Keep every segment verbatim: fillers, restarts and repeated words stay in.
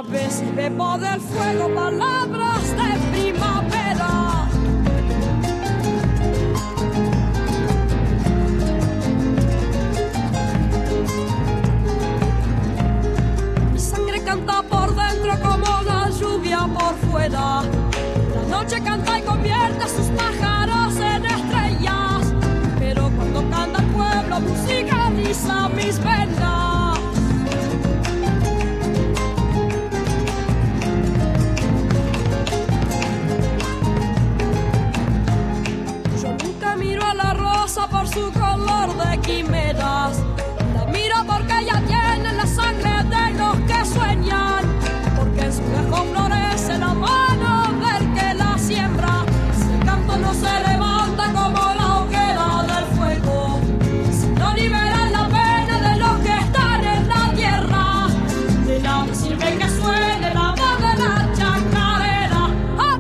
veces bebo del fuego palabras de primavera. Mi sangre canta por dentro como la lluvia por fuera. La noche canta y convierte sus pájaros en estrellas. Pero cuando canta el pueblo musicaliza mis venas. Yo nunca miro a la rosa por su color de quimeras. La miro porque ella tiene la sangre de los que sueñan. Porque en su lejo florece la mano del que la siembra. Si el canto no se levanta como la hoguera del fuego, si no liberan la pena de los que están en la tierra, de nada sirve que suene la voz de la chacarera. ¡Ah!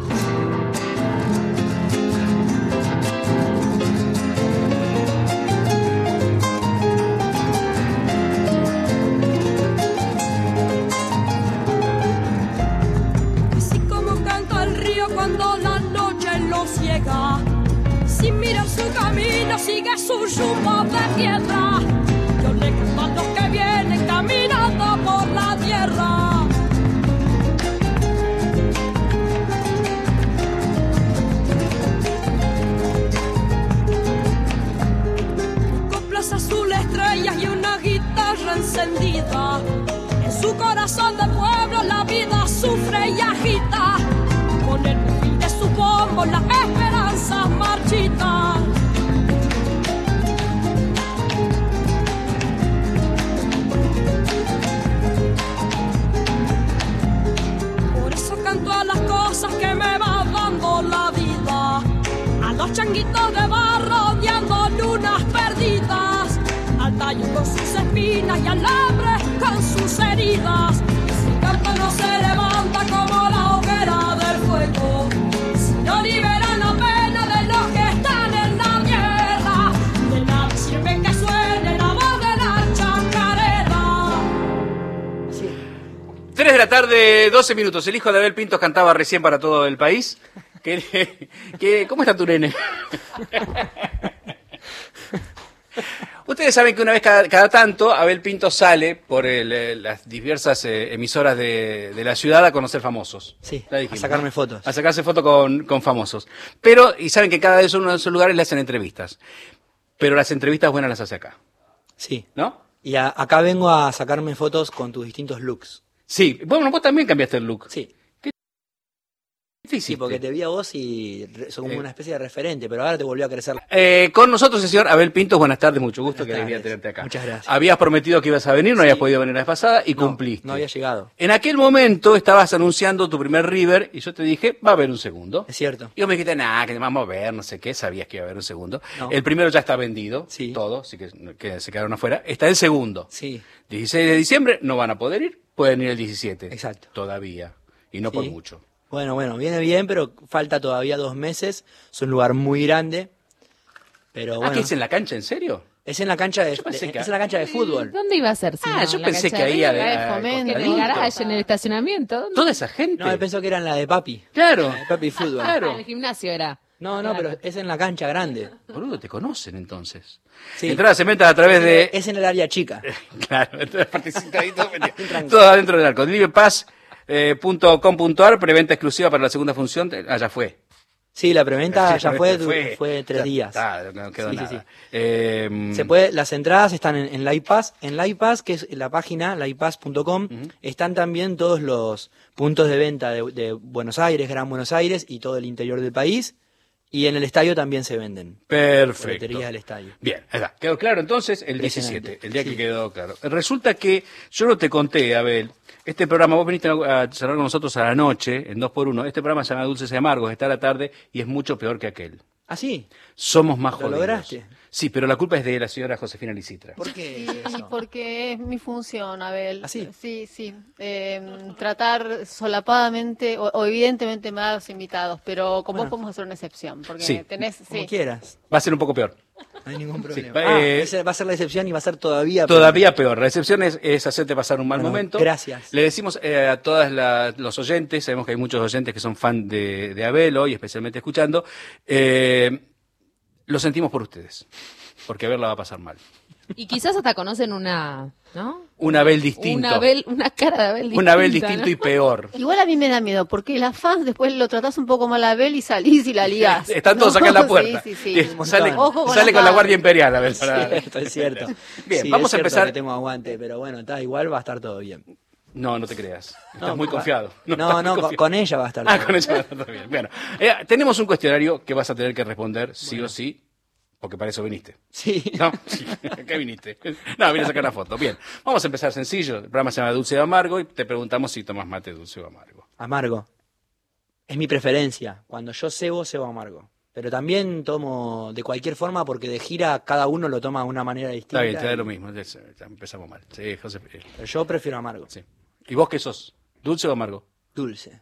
Así como canta el río cuando la noche lo ciega, sin mirar su camino sigue su rumbo de piedra. Yo le canto a los que vienen caminando por la tierra. Coplas azules, estrellas y una guitarra encendida. En su corazón de pueblo la vida sufre y agita. Con el perfil de su bombo la esperanza marchita. Por eso canto a las cosas que me va dando la vida, a los changuitos de barro odiando lunas perdidas, al tallo con sus espinas y al hambre con sus heridas. Si el canto no se levanta como la hoguera del fuego, si no liberan la pena de los que están en la tierra, de nada sirve que suene la voz de la chacarera. tres de la tarde, doce minutos. El hijo de Abel Pintos cantaba recién para todo el país. ¿Qué, qué, ¿Cómo está tu nene? Ustedes saben que una vez cada, cada tanto Abel Pintos sale por el, las diversas eh, emisoras de, de la ciudad a conocer famosos. Sí, dijimos, a sacarme ¿no? fotos. A sacarse fotos con, con famosos. Pero, y saben que cada vez uno de esos lugares le hacen entrevistas. Pero las entrevistas buenas las hace acá. Sí. ¿No? Y a- acá vengo a sacarme fotos con tus distintos looks. Sí. Bueno, vos también cambiaste el look. Sí. ¿Qué Sí, porque te vi a vos y re- sos como Eh. una especie de referente, pero ahora te volvió a crecer. Eh, con nosotros el señor Abel Pintos, buenas tardes, mucho gusto, Buenas que alegría tardes. tenerte acá. Muchas gracias. Habías prometido que ibas a venir, no Sí. habías podido venir la vez pasada y No, cumpliste. No había llegado. En aquel momento estabas anunciando tu primer River y yo te dije, va a haber un segundo. Es cierto. Y vos me dijiste, nada, que vamos a ver, no sé qué, sabías que iba a haber un segundo. No. El primero ya está vendido, Sí. todo, así que, que se quedaron afuera. Está el segundo. Sí. dieciséis de diciembre, no van a poder ir, pueden ir el diecisiete. Exacto. Todavía, y no por Sí. mucho. Bueno, bueno, viene bien, pero falta todavía dos meses. Es un lugar muy grande. Pero Ah, bueno. ¿qué es en la cancha, en serio? Es en la cancha de, Yo pensé de- que- es en la cancha de fútbol. ¿Dónde iba a ser? Si Ah, no? yo ¿En la pensé cancha que de ahí a- River, a- de Fomento, en el costadito. garaje, en el estacionamiento? ¿Dónde? Toda esa gente. No, él pensó que era en la de Papi. Claro. La de Papi Fútbol. Claro. Ah, en el gimnasio era. No, no, pero es en la cancha grande. Boludo, te conocen entonces. Sí. Entradas cementas a través de... Es en el área chica. Claro, entonces participaditos, todo adentro del arco. Livepaz punto com punto ar, preventa exclusiva para la segunda función. Ah, ya fue. Sí, la preventa Sí, ya ya fue, fue. fue tres Ya días. está, no quedó Sí, sí, nada. sí. Eh, Se puede, las entradas están en, en LivePass. En LivePass, que es la página, livepaz punto com, están también todos los puntos de venta de, de Buenos Aires, Gran Buenos Aires y todo el interior del país. Y en el estadio también se venden. Perfecto. Boleterías del estadio. Bien, ahí está. Quedó claro entonces el Impresionante. diecisiete, el día Sí. que quedó claro. Resulta que yo no te conté, Abel, este programa, vos viniste a charlar con nosotros a la noche, en dos por uno, este programa se llama Dulces y Amargos, está a la tarde y es mucho peor que aquel. ¿Ah, sí? Somos más ¿Lo jodidos. lograste? Sí, pero la culpa es de la señora Josefina Licitra. ¿Por qué Sí, eso? porque es mi función, Abel. ¿Ah, sí? Sí, sí. Eh, tratar solapadamente o, o evidentemente mal a los invitados, pero con Bueno. vos podemos hacer una excepción, porque Sí. tenés... Como Sí. quieras. Va a ser un poco peor. No hay ningún problema. va- Ah, eh, esa va a ser la excepción y va a ser todavía peor. Todavía peor. La excepción es, es hacerte pasar un mal Bueno, momento. gracias. Le decimos eh, a todos los oyentes, sabemos que hay muchos oyentes que son fan de, de Abel hoy, especialmente escuchando, eh, lo sentimos por ustedes, porque Abel la va a pasar mal. Y quizás hasta conocen una, ¿no? Un Abel distinto. Una, Abel, una cara de Abel distinta. Un Abel distinto ¿no? y peor. Igual a mí me da miedo, porque las fans después lo tratás un poco mal a Abel y salís y la ligás. Están todos ¿no? acá en la puerta. Sí, sí, Y sí. sale Ojo con sale las con la fans. Guardia Imperial, Abel. para- Cierto, es cierto. Bien, Sí, vamos es a cierto empezar. que tengo aguante, pero bueno, está igual va a estar todo bien. No, no te creas. Estás No, muy va- confiado. No, estás muy no, con, confiado. con ella va a estar Ah, todo con bien. eso va a estar todo bien. Bueno, eh, tenemos un cuestionario que vas a tener que responder sí o sí, porque para eso viniste. Sí. ¿No? Sí. ¿Qué viniste? No, vine a sacar la foto. Bien, vamos a empezar sencillo. El programa se llama Dulce o Amargo y te preguntamos si tomas mate dulce o amargo. Amargo. Es mi preferencia. Cuando yo cebo, cebo amargo. Pero también tomo de cualquier forma porque de gira cada uno lo toma de una manera distinta. Está bien, te da y- lo mismo. Ya empezamos mal. Sí, José. eh, Pero yo prefiero amargo. Sí. ¿Y vos qué sos? ¿Dulce o amargo? Dulce.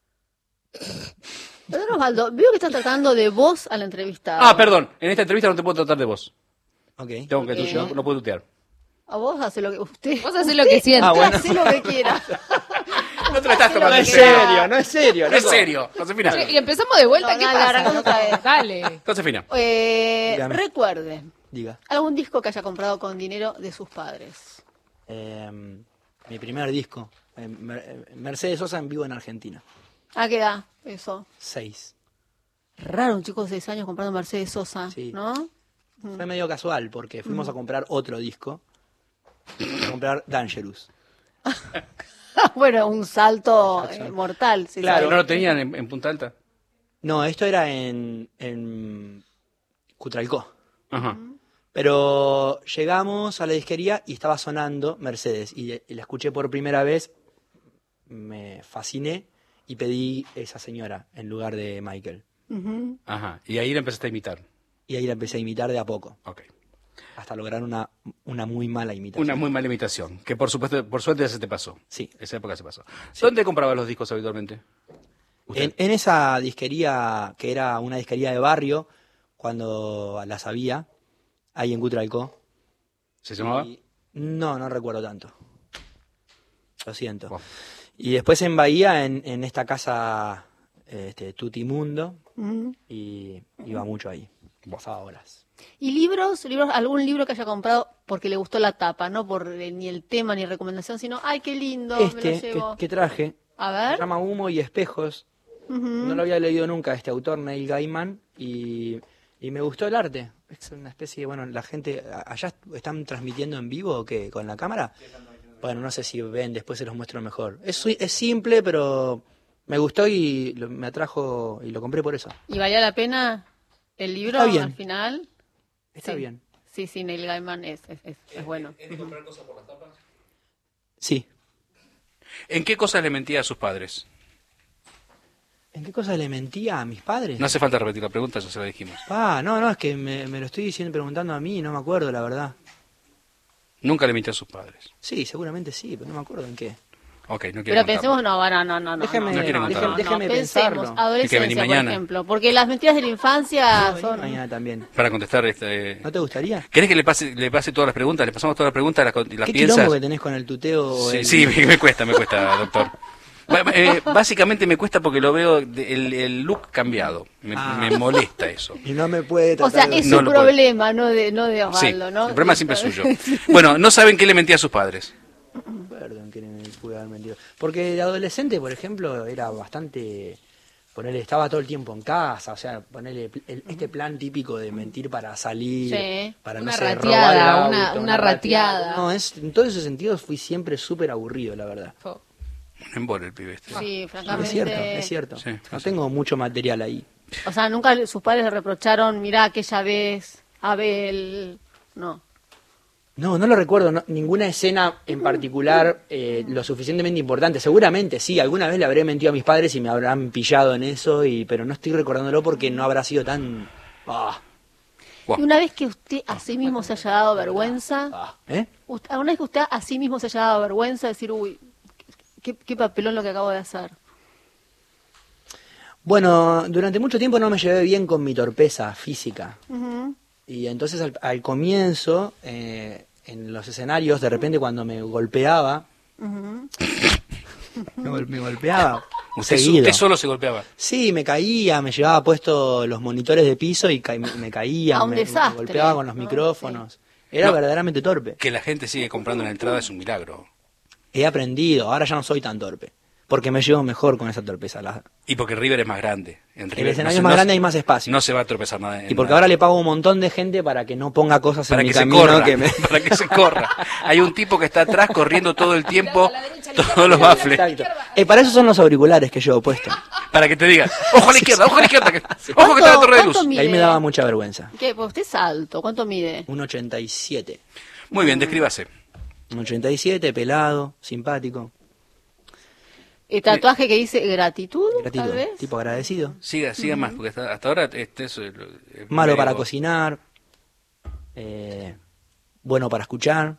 Perdón, Osvaldo, veo que estás tratando de vos a la entrevistada. Ah, perdón. En esta entrevista no te puedo tratar de vos. Ok. Tengo que Ok. tutear. No puedo tutear. A vos hace lo que usted. Vos hacés lo que sientes. Ah, bueno. Hace lo que quiera. No te la estás Sí, tomando no en es serio. serio, no es serio. No es serio, Josefina. Che, Y empezamos de vuelta, No, ¿qué no, pasa? la arrancamos otra vez. Dale. Josefina. Eh, Dígame. recuerde, Diga. algún disco que haya comprado con dinero de sus padres. Eh, mi primer disco. eh, Mer- Mercedes Sosa en vivo en Argentina. ¿A qué edad eso? Seis. Raro un chico de seis años comprando Mercedes Sosa, Sí. ¿no? Fue medio casual porque fuimos a comprar otro disco. Fuimos a comprar Dangerous. Bueno, un salto Exacto. eh, mortal. Sí, Claro. sí. ¿No lo tenían en, en Punta Alta? No, esto era en, en Cutralcó. Ajá. Pero llegamos a la disquería y estaba sonando Mercedes. Y, y la escuché por primera vez, me fasciné y pedí esa señora en lugar de Michael. Ujú. Ajá. Y ahí la empezaste a imitar. Y ahí la empecé a imitar de a poco, Ok. hasta lograr una, una muy mala imitación. Una muy mala imitación, que por supuesto, por suerte ya se te pasó. Sí. Esa época se pasó. ¿Dónde comprabas los discos habitualmente? Usted. En, en esa disquería, que era una disquería de barrio, cuando las había, ahí en Cutralcó. ¿Se llamaba? Y- no, no recuerdo tanto. Lo siento. Wow. Y después en Bahía, en, en esta casa este, Tutimundo, Ujú. y iba mucho ahí. Pasaba horas. ¿Y libros? libros? ¿Algún libro que haya comprado porque le gustó la tapa? No por eh, ni el tema ni recomendación, sino, ¡ay, qué lindo! me lo Este que, llevo. que traje A se ver. llama Humo y Espejos. Ujú. No lo había leído nunca este autor, Neil Gaiman, y, y me gustó el arte. Es una especie de, bueno, la gente, a- allá están transmitiendo en vivo o qué, con la cámara. Bueno, no sé si ven, después se los muestro mejor. Es, su- es simple, pero me gustó y lo- me atrajo y lo compré por eso. ¿Y valía la pena el libro Está bien. al final? Está Sí. bien. Sí, sí, Neil Gaiman es, es, es, es bueno. Sí. ¿En qué cosas le mentía a sus padres? ¿En qué cosas le mentía a mis padres? No hace falta repetir la pregunta, ya se la dijimos. Ah, no, no, es que me, me lo estoy diciendo, preguntando a mí, no me acuerdo, la verdad. Nunca le mintió a sus padres. Sí, seguramente sí, pero no me acuerdo en qué. Ok, no quiero Pero pensemos, no, no, no, no, no. Déjeme- no, déjeme- no, déjeme- no, déjeme pensemos, pensarlo. Hay que adolescencia, venir por mañana. ejemplo, porque las mentiras de la infancia No, son... mañana también. Para contestar, este, ¿No te gustaría? ¿querés que le pase, le pase todas las preguntas? Le pasamos todas las preguntas, las, las ¿Qué piensas. quilombo que tenés con el tuteo? o Sí, el- sí, me, me cuesta, me cuesta, doctor. Ba- eh, básicamente me cuesta porque lo veo de- el, el look cambiado. Me, Ah. me molesta eso. Y no me puede O sea, tratar de- es No su lo puedo. problema, no de, no de Sí, Osvaldo, ¿no? el problema siempre es suyo. Bueno, no saben qué le mentía a sus padres. Perdón, que me pude haber mentido. Porque de adolescente, por ejemplo, era bastante... Ponerle, estaba todo el tiempo en casa, o sea, ponerle el- este plan típico de mentir para salir, Sí. para Una no sé, rateada, robar el una- auto, una rateada. No, es, en todos esos sentidos fui siempre súper aburrido, la verdad. Po. Un embole el pibe este. Sí, Es francamente. cierto, es cierto. Sí, no sí. tengo mucho material ahí. O sea, nunca le- sus padres le reprocharon, mirá, aquella vez, Abel... No. No, no lo recuerdo, no- ninguna escena en particular eh, lo suficientemente importante. Seguramente sí, alguna vez le habré mentido a mis padres y me habrán pillado en eso, y pero no estoy recordándolo porque no habrá sido tan... ah. Wow. Y una vez que usted a sí mismo se haya dado vergüenza, ¿Eh? usted- una vez que usted a sí mismo se haya dado vergüenza, decir, uy, qué, qué papelón lo que acabo de hacer. Bueno, durante mucho tiempo no me llevé bien con mi torpeza física. Ujú. Y entonces al, al comienzo, eh, en los escenarios, de repente cuando me golpeaba, Ujú. me, gol- me golpeaba Usted, seguido. usted solo se golpeaba. Sí, me caía, me llevaba puesto los monitores de piso y ca- me caía, Ah, un me, me desastre, golpeaba con los ¿no? micrófonos. Era No. verdaderamente torpe. Que la gente sigue comprando la entrada es un milagro. He aprendido, ahora ya no soy tan torpe. Porque me llevo mejor con esa torpeza. La- Y porque River es más grande. En el River escenario no se- es más no grande, se- hay más espacio. No se va a tropezar nada. en y porque nada. ahora le pago a un montón de gente para que no ponga cosas Para en que mi se camino. corra, que me- para que se corra. Hay un tipo que está atrás corriendo todo el tiempo, todos los baffles, Exacto. Eh, para eso son los auriculares que llevo puesto. para que te diga, ojo a la izquierda, ojo a la izquierda, que- ojo que está la ¿Cuánto- torre de luz. cuánto Y ahí me mide? daba mucha vergüenza. ¿Qué? Pues usted es alto, ¿cuánto mide? Un ochenta y siete. Muy bien, descríbase. Un ochenta y siete, pelado, simpático. ¿El tatuaje que dice gratitud, Gratitud. tal vez? Tipo agradecido. Siga, siga más, porque hasta, hasta ahora este es... el- el Malo medio- para cocinar. eh, bueno para escuchar.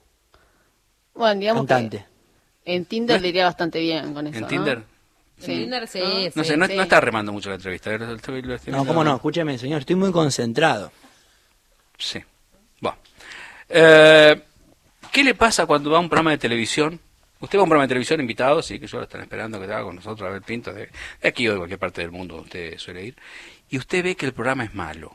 Bueno, digamos Cantante. que en Tinder le iría bastante bien con eso, ¿En ¿no? Tinder? Sí, Tinder, sí, No sí, sé, no, sí. no está remando mucho la entrevista. Lo estoy- lo estoy No, viendo- cómo no, escúcheme, señor, estoy muy concentrado. Sí. Bueno. Eh, ¿Qué le pasa cuando va a un programa de televisión? Usted va a un programa de televisión invitado, sí, que yo lo están esperando que te haga con nosotros, a ver Pinto, de, de aquí o de cualquier parte del mundo usted suele ir, y usted ve que el programa es malo.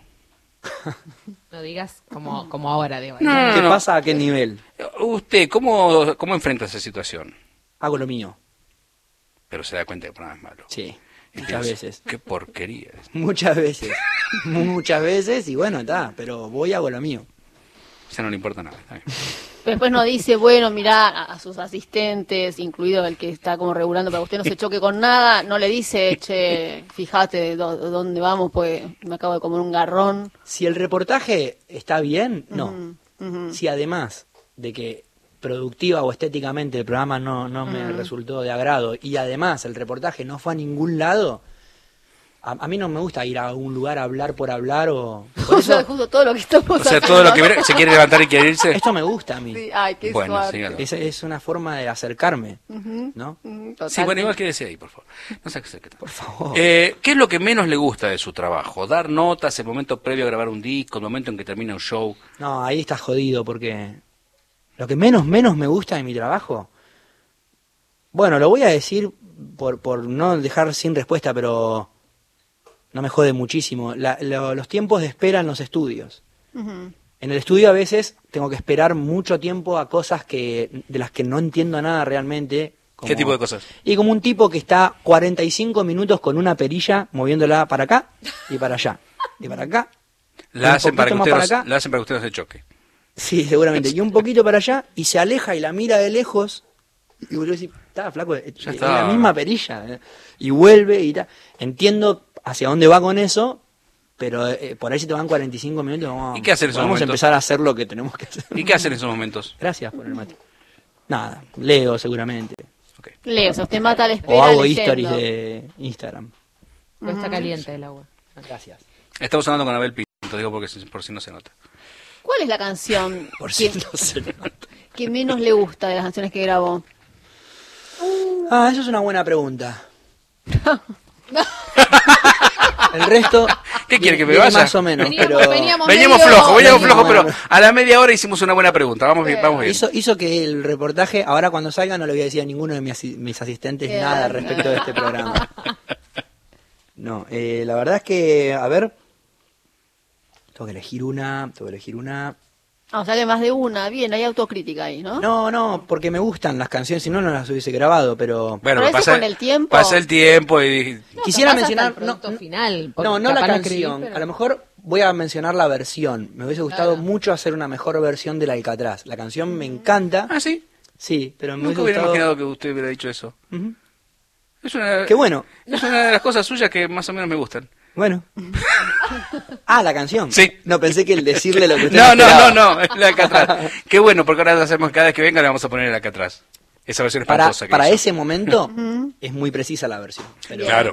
No digas como, como ahora, digo. No, no, ¿Qué no. pasa? ¿A qué nivel? ¿Usted cómo, cómo enfrenta esa situación? Hago lo mío. Pero se da cuenta que el programa es malo. Sí, Y muchas piensa, veces. Qué porquería. es. Muchas veces. Muchas veces y bueno, está, pero voy y hago lo mío. O sea, no le importa nada. Está bien. Pero después no dice, bueno, mirá a, a sus asistentes, incluido el que está como regulando para que usted no se choque con nada, no le dice, che, fíjate dó- dónde vamos, pues me acabo de comer un garrón. Si el reportaje está bien, no. Ujú, ujú. Si además de que productiva o estéticamente el programa no, no me resultó de agrado y además el reportaje no fue a ningún lado, a, a mí no me gusta ir a un lugar a hablar por hablar o... Por O sea, eso, justo todo lo que estamos O sea, haciendo, todo lo que ¿no? viene- se quiere levantar y quiere irse. esto me gusta a mí. Sí, ay, qué Bueno, suerte. sígalo. Es, es una forma de acercarme, Ujú, ¿no? ujú, Sí, bueno, igual totalmente. quédese ahí, por favor. No se acerque tanto. Por favor. Eh, ¿Qué es lo que menos le gusta de su trabajo? ¿Dar notas, el momento previo a grabar un disco, el momento en que termina un show? No, ahí estás jodido porque lo que menos, menos me gusta de mi trabajo, bueno, lo voy a decir por, por no dejar sin respuesta, pero no me jode muchísimo. La- lo- los tiempos de espera en los estudios. Ujú. En el estudio a veces tengo que esperar mucho tiempo a cosas que de las que no entiendo nada realmente. como- ¿Qué tipo de cosas? Y como un tipo que está cuarenta y cinco minutos con una perilla moviéndola para acá y para allá. Y para acá. La un hacen, para que poquito usted más no, para acá. la hacen para que usted no se choque. Sí, seguramente. Y un poquito para allá y se aleja y la mira de lejos. Y vuelve a decir, está flaco, es Ya es está. la misma perilla. eh". Y vuelve y tal. Entiendo hacia dónde va con eso, pero eh, por ahí si te van cuarenta y cinco minutos, vamos, ¿Y qué hacer en esos vamos a momentos? empezar a hacer lo que tenemos que hacer. ¿Y qué hacen en esos momentos? Gracias por el mate. Nada, leo seguramente. Ok. Leo, o sea, usted mata la espera O hago leyendo. stories de Instagram. Pero está caliente el agua. Gracias. Estamos hablando con Abel Pinto, digo porque si- por si no se nota. ¿Cuál es la canción Por que, si no se nota. que menos le gusta de las canciones que grabó? Ah, eso es una buena pregunta. El resto. ¿Qué quiere, que me viene vaya? Más o menos, Veníamos- pero. veníamos Veníamos medio- flojo, veníamos Veníamos, flojo, pero bueno. a la media hora hicimos una buena pregunta. Vamos bien, vamos bien. Hizo, hizo que el reportaje, ahora cuando salga, no le voy a decir a ninguno de mis, asi- mis asistentes Bien. nada respecto de este programa. No, eh, la verdad es que, a ver. Tengo que elegir una, tengo que elegir una. Ah, o sea que más de una. Bien, hay autocrítica ahí, ¿no? No, no, porque me gustan las canciones, si no, no las hubiese grabado, pero. Bueno, Pero eso pasa con el tiempo. Pasa el tiempo y No, Quisiera capaz hasta mencionar. el producto no, final. porque No, no la capaz lo escribí, canción. pero- A lo mejor voy a mencionar la versión. Me hubiese gustado Claro. mucho hacer una mejor versión del Alcatraz. La canción me encanta. Ah, sí. Sí, pero me Nunca hubiese hubiera gustado. imaginado que usted hubiera dicho eso. Ujú. Es una, Qué bueno. es una de las cosas suyas que más o menos me gustan. Bueno. Ah, la canción. Sí. No pensé que el decirle lo que usted No, no, esperaba. no, no, es la de acá atrás. Qué bueno, porque ahora hacemos cada vez que venga le vamos a poner el acá atrás. Esa versión Para, espantosa que para hizo. ese momento es muy precisa la versión. Pero Claro.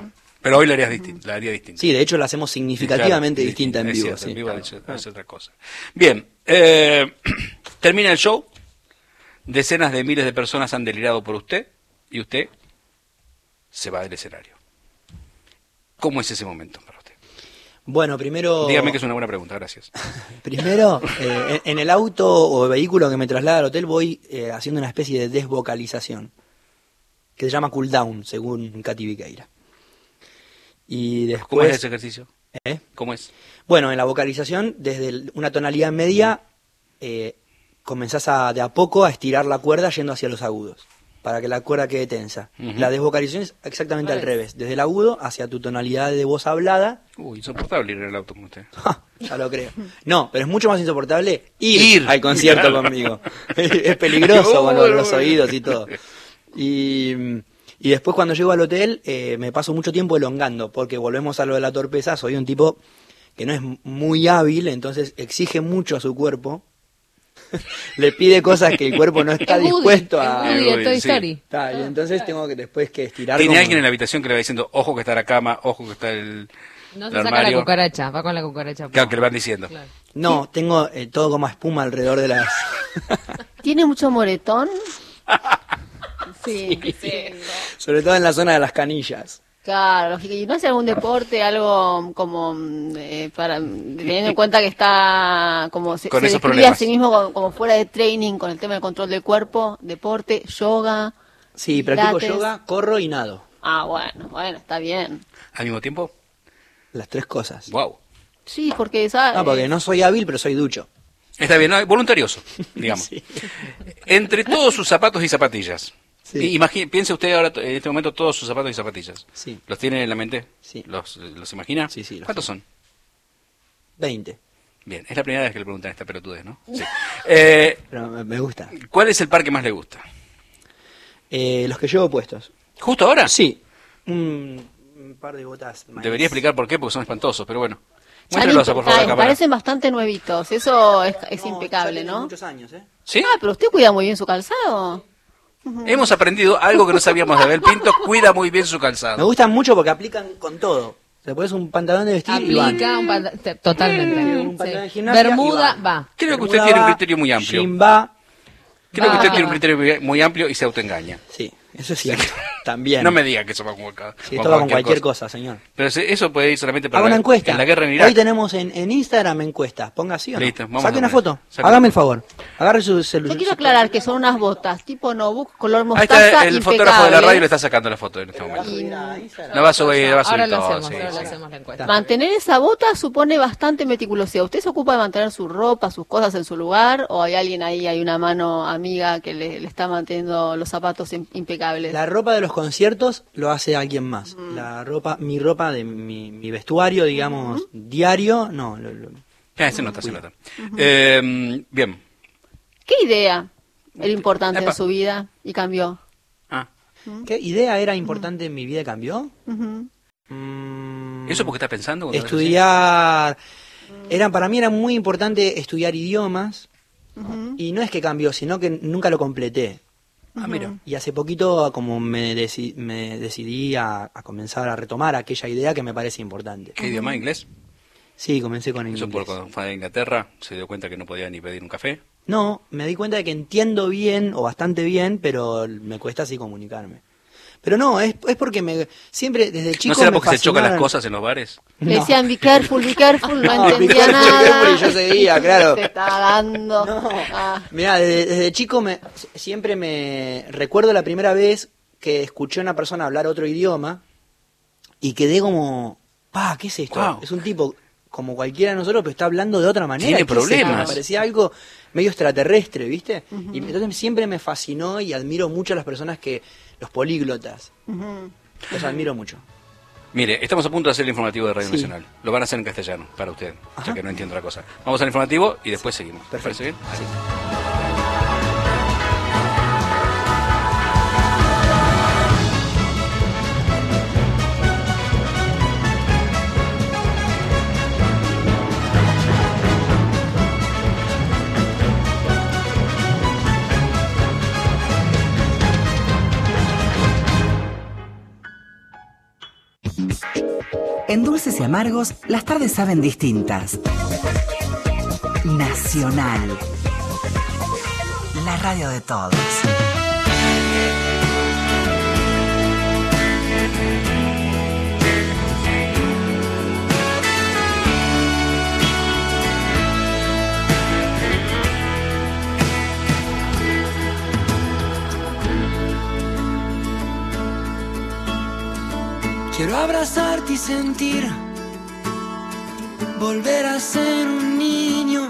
Pero hoy la harías distinta, la haría distinta. Sí, de hecho la hacemos significativamente Claro, distinta en es vivo. cierto, sí, en vivo claro. es, es otra cosa. Bien, eh, termina el show. Decenas de miles de personas han delirado por usted y usted se va del escenario. ¿Cómo es ese momento para usted? Bueno, primero... Dígame que es una buena pregunta, gracias. Primero, eh, en, en el auto o vehículo que me traslada al hotel voy eh, haciendo una especie de desvocalización, que se llama cool down, según Katy Viqueira. Y después... ¿Cómo es ese ejercicio? ¿Eh? ¿Cómo es? Bueno, en la vocalización, desde el- una tonalidad media, eh, comenzás a, de a poco a estirar la cuerda yendo hacia los agudos, para que la cuerda quede tensa. Ujú. La desvocalización es exactamente al Vale. revés, desde el agudo hacia tu tonalidad de voz hablada. Uy, insoportable ir en el auto con usted. Ja, ya lo creo. No, pero es mucho más insoportable ir, Ir. al concierto Claro. conmigo. Es peligroso con Uy, los uy. oídos y todo. Y, y después cuando llego al hotel eh, me paso mucho tiempo elongando, porque volvemos a lo de la torpeza, soy un tipo que no es muy hábil, entonces exige mucho a su cuerpo. Le pide cosas que el cuerpo no está Es Woody, dispuesto es a... Woody de Woody, Toy sí. Story. Ta, y entonces tengo que después que estirar ¿Tiene como- alguien en la habitación que le va diciendo, ojo que está la cama, ojo que está el, No el se saca armario? la cucaracha, va con la cucaracha. Claro, que le van diciendo. Claro. No, tengo eh, todo como espuma alrededor de las... ¿Tiene mucho moretón? Sí, sí. Sobre todo en la zona de las canillas. Claro, lógico. ¿Y no hace algún deporte, algo como mm, eh, para teniendo en cuenta que está como se, Con se esos describe problemas. a sí mismo como, como fuera de training con el tema del control del cuerpo, deporte, yoga? Sí, practico pilates? yoga, corro y nado. Ah, bueno, bueno, está bien. ¿Al mismo tiempo? Las tres cosas. Wow. Sí, porque ¿sabes? No, porque no soy hábil, pero soy ducho. Está bien, ¿no? Voluntarioso, digamos. Sí. Entre todos sus zapatos y zapatillas. Sí. I- imagi- piense usted ahora en este momento todos sus zapatos y zapatillas. Sí. ¿Los tiene en la mente? Sí. ¿Los, los imagina? Sí, sí, los ¿Cuántos son? veinte. Bien, es la primera vez que le preguntan esta pelotudez, ¿no? Sí. Eh, Pero me, me gusta. ¿Cuál es el par que más le gusta? Eh, los que llevo puestos. ¿Justo ahora? Sí. Un, un par de botas. maíz. Debería explicar por qué, porque son espantosos, pero bueno. Están Muéstrelos, por favor, a la impecables, cámara. parecen bastante nuevitos, eso es, es No, impecable, ya tiene ¿no? muchos años, ¿eh? ¿Sí? Ah, pero usted cuida muy bien su calzado. Hemos aprendido algo que no sabíamos de Abel Pinto, cuida muy bien su Me calzado. gustan mucho porque aplican con todo. Te pones un pantalón de vestir y van. Aplica un panta- te- totalmente. Un Sí. pantalón de gimnasia Bermuda y va. Creo que usted Bermuda tiene un va, criterio muy amplio. jean va. Creo que usted Va. tiene un criterio muy- muy amplio y se autoengaña. Sí, eso es cierto. También. No me diga que eso va con, ca- Sí, con esto va con cualquier cosa, señor. Pero se- eso puede ir solamente para Hago una la- encuesta. en la guerra en Irak. Hoy tenemos en, en Instagram encuestas. Ponga sí o no. Listo, vamos Saque a una poner. foto. Saque una Hágame el foto. favor. Agarre su celular. Yo quiero aclarar que son unas botas tipo notebook, color Ahí mostaza, está el fotógrafo de la impecables. radio, le está sacando la foto en este momento. La va a subir, la va a subir Ahora lo todo, hacemos, sí, ahora lo sí. hacemos la encuesta. Mantener esa bota supone bastante meticulosidad. ¿Usted se ocupa de mantener su ropa, sus cosas en su lugar? ¿O hay alguien ahí, hay una mano amiga que le, le está manteniendo los zapatos im- impecables? La ropa de los conciertos lo hace alguien más. La ropa, mi ropa de mi, mi vestuario, digamos, diario, no. Lo, lo- Ah, se nota, se nota. Eh, bien. ¿Qué idea era importante Epa. en su vida y cambió? Ah, ¿Qué idea era importante en mi vida y cambió? Ujú. Mm, ¿eso porque está pensando? cuando hablas así? Estudiar. Era, para mí era muy importante estudiar idiomas. Ujú. Y no es que cambió, sino que nunca lo completé. Ah, mira. Y hace poquito como me, deci- me decidí a, a comenzar a retomar aquella idea que me parece importante. ¿Qué idioma? ¿Inglés? Sí, comencé con inglés. Eso por cuando fue a Inglaterra, se dio cuenta que no podía ni pedir un café. No, me di cuenta de que entiendo bien o bastante bien, pero me cuesta así comunicarme. Pero no, es, es porque me siempre desde chico ¿No será me porque se chocan las fascinaron- cosas en los bares? Le No. decían, be careful, be careful, no, No, entendía be careful, be nada. careful, y yo seguía, claro. Se estaba dando. No. Ah. Mirá, desde, desde chico me, siempre me recuerdo la primera vez que escuché a una persona hablar otro idioma y quedé como, pa, ¿qué es esto? Wow. Es un tipo como cualquiera de nosotros, pero está hablando de otra manera. Tiene ¿Qué es esto? problemas. Me parecía algo medio extraterrestre, ¿viste? Y entonces siempre me fascinó y admiro mucho a las personas que, los políglotas, Ujú. los admiro mucho. Mire, estamos a punto de hacer el informativo de Radio Sí. Nacional. Lo van a hacer en castellano, para usted, ya Ajá. que no entiendo la cosa. Vamos al informativo y después seguimos. ¿Te Perfecto. parece bien? Sí. En Dulces y Amargos, las tardes saben distintas. Nacional. La radio de todos. Quiero abrazarte y sentir, volver a ser un niño,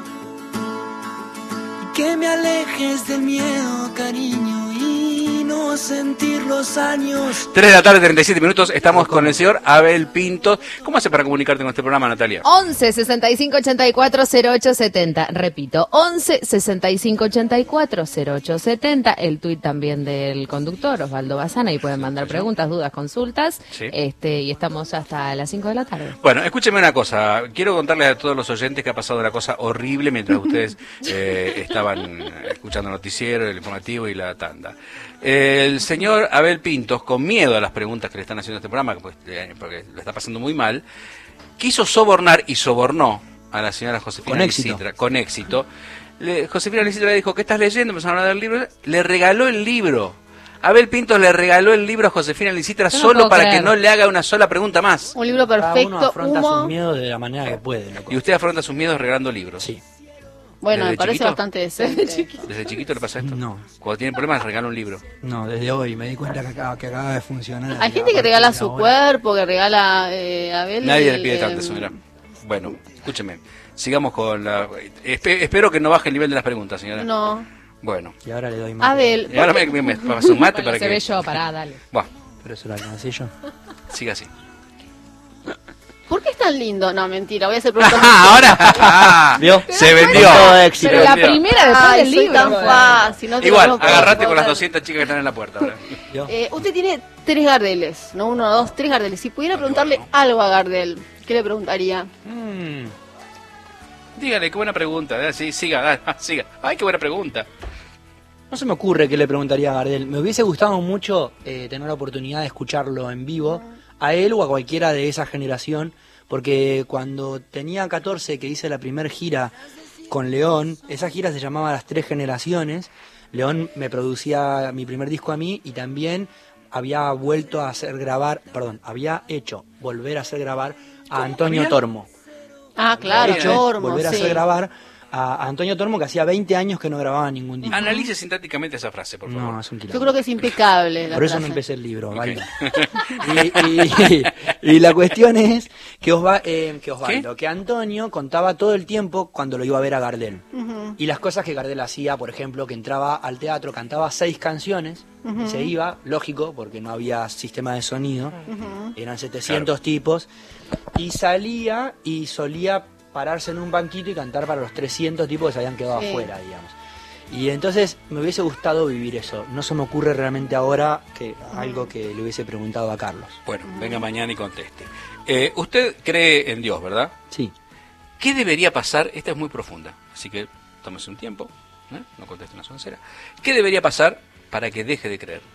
y que me alejes del miedo, cariño, y no sentir los años. tres de la tarde, treinta y siete minutos, estamos con el señor Abel Pintos. ¿Cómo hace para comunicarte con este programa, Natalia? once sesenta y cinco ochenta y cuatro cero ocho setenta. Repito, once sesenta y cinco ochenta y cuatro cero ocho setenta. El tuit también del conductor, Osvaldo Bazana, y pueden mandar preguntas, dudas, consultas. Sí. Este, y estamos hasta las cinco de la tarde. Bueno, escúcheme una cosa. Quiero contarles a todos los oyentes que ha pasado una cosa horrible mientras ustedes eh, estaban escuchando el noticiero, el informativo y la tanda. El señor Abel Pintos, con miedo a las preguntas que le están haciendo a este programa, pues, eh, porque lo está pasando muy mal, quiso sobornar y sobornó a la señora Josefina Con éxito. Licitra, con éxito. Le, Josefina Licitra le dijo, ¿qué estás leyendo? Empezaron a hablar del libro. Le regaló el libro. Abel Pintos le regaló el libro a Josefina Licitra Yo no solo puedo para creer. que no le haga una sola pregunta más. Un libro Cada uno perfecto, afronta humo. sus miedos de la manera que puede, loco. Y usted afronta sus miedos regalando libros. Sí. Bueno, ¿Desde me parece chiquito? bastante decente. ¿Desde chiquito le pasa esto? No. Cuando tiene problemas regala un libro. No, desde hoy me di cuenta que acaba, que acaba de funcionar. Hay gente que regala su cuerpo, que regala eh, a Abel. Nadie le eh, pide tanto, señora. Bueno, escúcheme. Sigamos con la... Espe- espero que no baje el nivel de las preguntas, señora. No. Bueno. Y ahora le doy más. Abel, Y ahora me, me, me paso un mate Bueno, para se que... ve yo, pará, dale. Bueno, Pero eso lo alcancé yo. siga así. ¿por qué es tan lindo? No, mentira, voy a hacer preguntas. Ahora ¿Vio? se vendió. Con todo éxito. Pero la vendió. primera después Ay, del soy libro. tan fácil. No te Igual, conozco. agarrate con las Puedo doscientas chicas que están en la puerta ahora. ¿Vio? Eh, usted tiene tres Gardeles, no uno, dos, tres Gardeles. Si pudiera preguntarle algo a Gardel, ¿qué le preguntaría? Mm, Dígale, qué buena pregunta. ¿eh? Sí, siga, ah, siga. Ay, qué buena pregunta. No se me ocurre qué le preguntaría a Gardel. Me hubiese gustado mucho eh, tener la oportunidad de escucharlo en vivo, a él o a cualquiera de esa generación, porque cuando tenía catorce, que hice la primera gira con León, esa gira se llamaba Las Tres Generaciones. León me producía mi primer disco a mí y también había vuelto a hacer grabar, perdón, había hecho volver a hacer grabar a Antonio ¿Había? Tormo. Ah, claro, Había hecho Tormo, volver a sí. hacer grabar a a Antonio Tormo, que hacía veinte años que no grababa ningún disco. Analice sintácticamente esa frase, por favor. No, es un quilombo. Yo creo que es impecable la Por eso frase. no empecé el libro, Ok. ¿vale? Y, y- y la cuestión es que, Osva- eh, que Osvaldo, que Antonio contaba todo el tiempo cuando lo iba a ver a Gardel. Ujú. Y las cosas que Gardel hacía, por ejemplo, que entraba al teatro, cantaba seis canciones, y se iba, lógico, porque no había sistema de sonido, eran setecientos tipos, y salía y solía pararse en un banquito y cantar para los trescientos tipos que se habían quedado Sí. afuera, digamos. Y entonces me hubiese gustado vivir eso. No se me ocurre realmente ahora que algo que le hubiese preguntado a Carlos. Bueno, venga mañana y conteste. Eh, usted cree en Dios, ¿verdad? Sí. ¿Qué debería pasar? Esta es muy profunda, así que tómese un tiempo, ¿eh? No conteste una soncera. ¿Qué debería pasar para que deje de creer?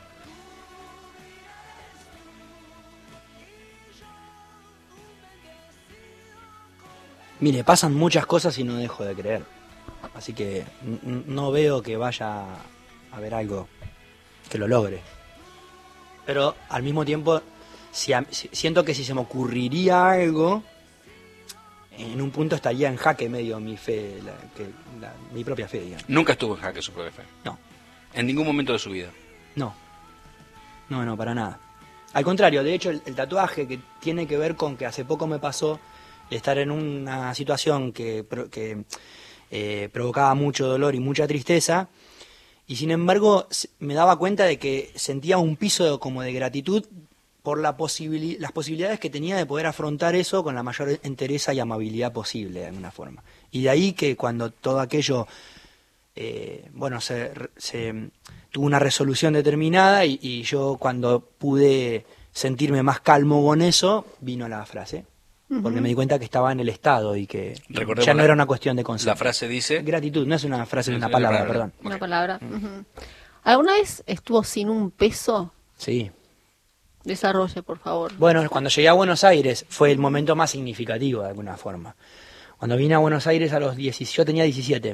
Mire, pasan muchas cosas y no dejo de creer. Así que n- n- no veo que vaya a haber algo que lo logre. Pero al mismo tiempo, si a- si- siento que si se me ocurriría algo, en un punto estaría en jaque medio mi fe, la- que- la- mi propia fe, digamos. Nunca estuvo en jaque su propia fe. No, En ningún momento de su vida. no. No, no, para nada. Al contrario, de hecho, el, el tatuaje que tiene que ver con que hace poco me pasó de estar en una situación que, pro- que eh, provocaba mucho dolor y mucha tristeza, y sin embargo s- me daba cuenta de que sentía un piso de- como de gratitud por la posibili- las posibilidades que tenía de poder afrontar eso con la mayor entereza y amabilidad posible, de alguna forma. Y de ahí que cuando todo aquello, eh, bueno, se, se tuvo una resolución determinada y, y yo cuando pude sentirme más calmo con eso, vino la frase. Porque me di cuenta que estaba en el estado y que Recordemos ya no la- era una cuestión de concepto. La frase dice... Gratitud, no es una frase, es Es una una palabra, palabra. perdón. Ok. Una palabra. Ujú. ¿Alguna vez estuvo sin un peso? Sí, Desarrolle, por favor. Bueno, cuando llegué a Buenos Aires fue el momento más significativo de alguna forma. Cuando vine a Buenos Aires a los diecisiete, yo tenía diecisiete.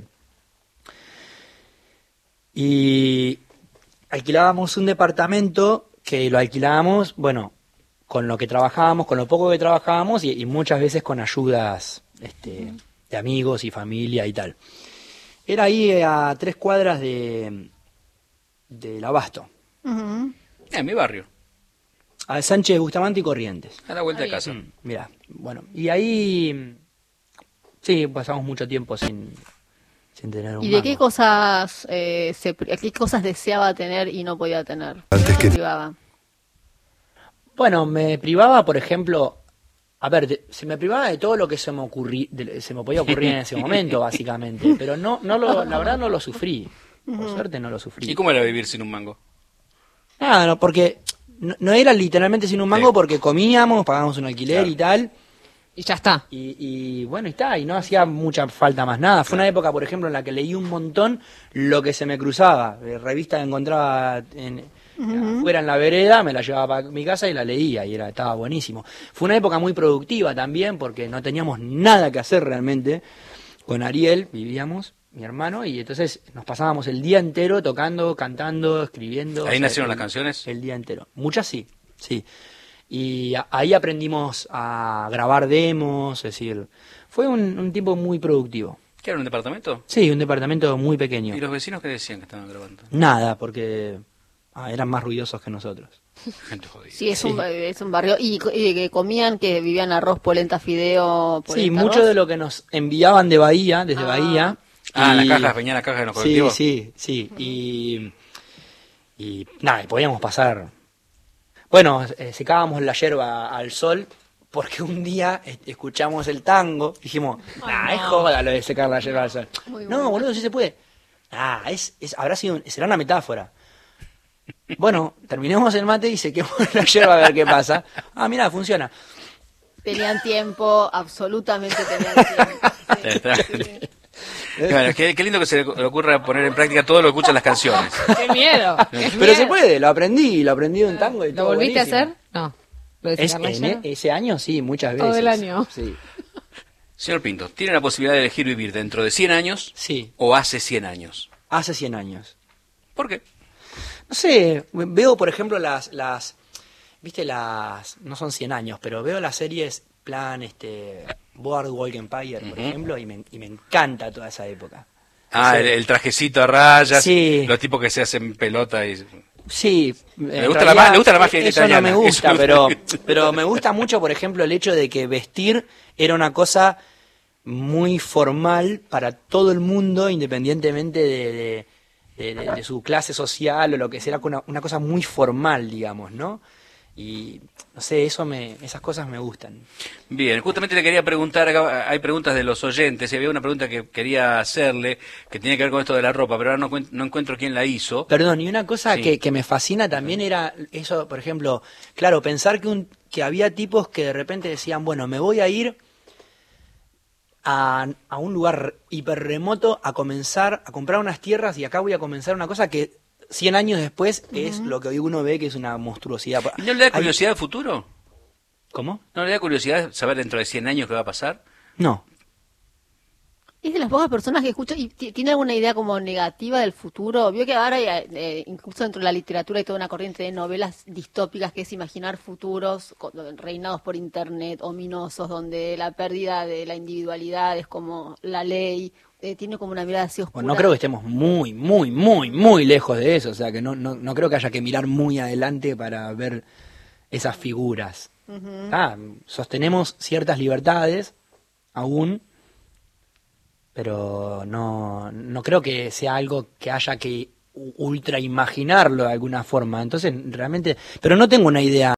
Y alquilábamos un departamento que lo alquilábamos, bueno, con lo que trabajábamos, con lo poco que trabajábamos y, y muchas veces con ayudas este, de amigos y familia y tal. Era ahí a tres cuadras de del Abasto. Ujú. En mi barrio, A Sánchez Bustamante y Corrientes. a la vuelta de casa. Mm, Mira, bueno, y ahí sí, pasamos mucho tiempo sin, sin tener un ¿Y de qué mango. cosas eh, se, pri- qué cosas deseaba tener y no podía tener? Antes que- ¿Qué privaba? Bueno, me privaba, por ejemplo, a ver, de- se me privaba de todo lo que se me ocurrí, de- se me podía ocurrir en ese momento, básicamente, pero no, no lo, la verdad no lo sufrí. Por suerte no lo sufrí. ¿Y cómo era vivir sin un mango? Nada, no, porque no, no era literalmente sin un mango, Sí. porque comíamos, pagábamos un alquiler Claro. y tal. Y ya está. Y, y bueno, y está, y no hacía mucha falta más nada. Fue una época, por ejemplo, en la que leí un montón lo que se me cruzaba. Eh, Revistas que encontraba en, afuera en la vereda, me la llevaba para mi casa y la leía, y era, estaba buenísimo. Fue una época muy productiva también, porque no teníamos nada que hacer realmente. Con Ariel vivíamos, mi hermano, y entonces nos pasábamos el día entero tocando, cantando, escribiendo. ¿Ahí o sea, nacieron el- las canciones? El día entero. Muchas sí, sí. Y a- ahí aprendimos a grabar demos, es decir, fue un, un tiempo muy productivo. ¿Qué era un departamento? Sí, un departamento muy pequeño. ¿Y los vecinos qué decían que estaban grabando? Nada, porque ah, eran más ruidosos que nosotros. Gente jodida. Sí, es, Sí. Un, es un barrio. ¿Y, co- y que comían, que vivían arroz, polenta, fideo? Sí, polenta, mucho arroz? de lo que nos enviaban de Bahía, desde Ah. Bahía. Ah, y- las cajas, venían las cajas en los Sí, colectivos. sí, sí. Y, y nada, y podíamos pasar. Bueno, eh, secábamos la yerba al sol porque un día eh, escuchamos el tango. Dijimos, ah, es joda lo de secar la yerba al sol. Muy No, bueno. boludo, sí se puede. Ah, es, es, habrá sido, un- será una metáfora. Bueno, terminemos el mate y sequemos la yerba a ver qué pasa. Ah, mira, funciona. Tenían tiempo, absolutamente tenían tiempo. Sí, Está- sí. Bueno, qué, qué lindo que se le ocurra poner en práctica todo lo que escuchan las canciones. ¡Qué miedo! qué Pero miedo. se puede, lo aprendí, lo aprendí de un tango y ¿Lo todo volviste buenísimo. a hacer? No. ¿Lo de Es- sacar la en yerba? e- ese año sí, muchas veces. Todo el año. Sí. Señor Pinto, ¿tiene la posibilidad de elegir vivir dentro de cien años Sí, o hace cien años? hace cien años. ¿Por qué? No sé, veo por ejemplo las, las, viste las, no son cien años, pero veo las series plan, este, Boardwalk Empire, por Ujú. ejemplo, y me, y me encanta toda esa época. Ah, Sí. el, el trajecito a rayas, Sí. los tipos que se hacen pelota y... Sí, Le en gusta la realidad, ma- le gusta la mafia eso italiana, no me gusta, eso- pero, pero me gusta mucho, por ejemplo, el hecho de que vestir era una cosa muy formal para todo el mundo, independientemente de, de- de- de- de su clase social o lo que sea, una, una cosa muy formal, digamos, ¿no? Y no sé, eso me, esas cosas me gustan. Bien, justamente le quería preguntar, acá hay preguntas de los oyentes, y había una pregunta que quería hacerle, que tiene que ver con esto de la ropa, pero ahora no, cuen- no encuentro quién la hizo. Perdón, y una cosa Sí. que, que me fascina también era eso, por ejemplo, claro, pensar que, un, que había tipos que de repente decían, bueno, me voy a ir a, a un lugar hiper remoto a comenzar, a comprar unas tierras y acá voy a comenzar una cosa que cien años después es lo que hoy uno ve que es una monstruosidad. ¿Y no le da Hay- curiosidad el futuro? ¿Cómo? ¿No le da curiosidad saber dentro de cien años qué va a pasar? No. Es de las pocas personas que escucho y ti- tiene alguna idea como negativa del futuro. Vio que ahora, hay, eh, incluso dentro de la literatura, hay toda una corriente de novelas distópicas que es imaginar futuros co- reinados por internet, ominosos, donde la pérdida de la individualidad es como la ley. Eh, tiene como una mirada así oscura. Bueno, no creo que estemos muy, muy, muy, muy lejos de eso. O sea, que no, no, no creo que haya que mirar muy adelante para ver esas figuras. Ah, sostenemos ciertas libertades aún, pero no, no creo que sea algo que haya que u- ultra imaginarlo de alguna forma. Entonces, realmente, pero no tengo una idea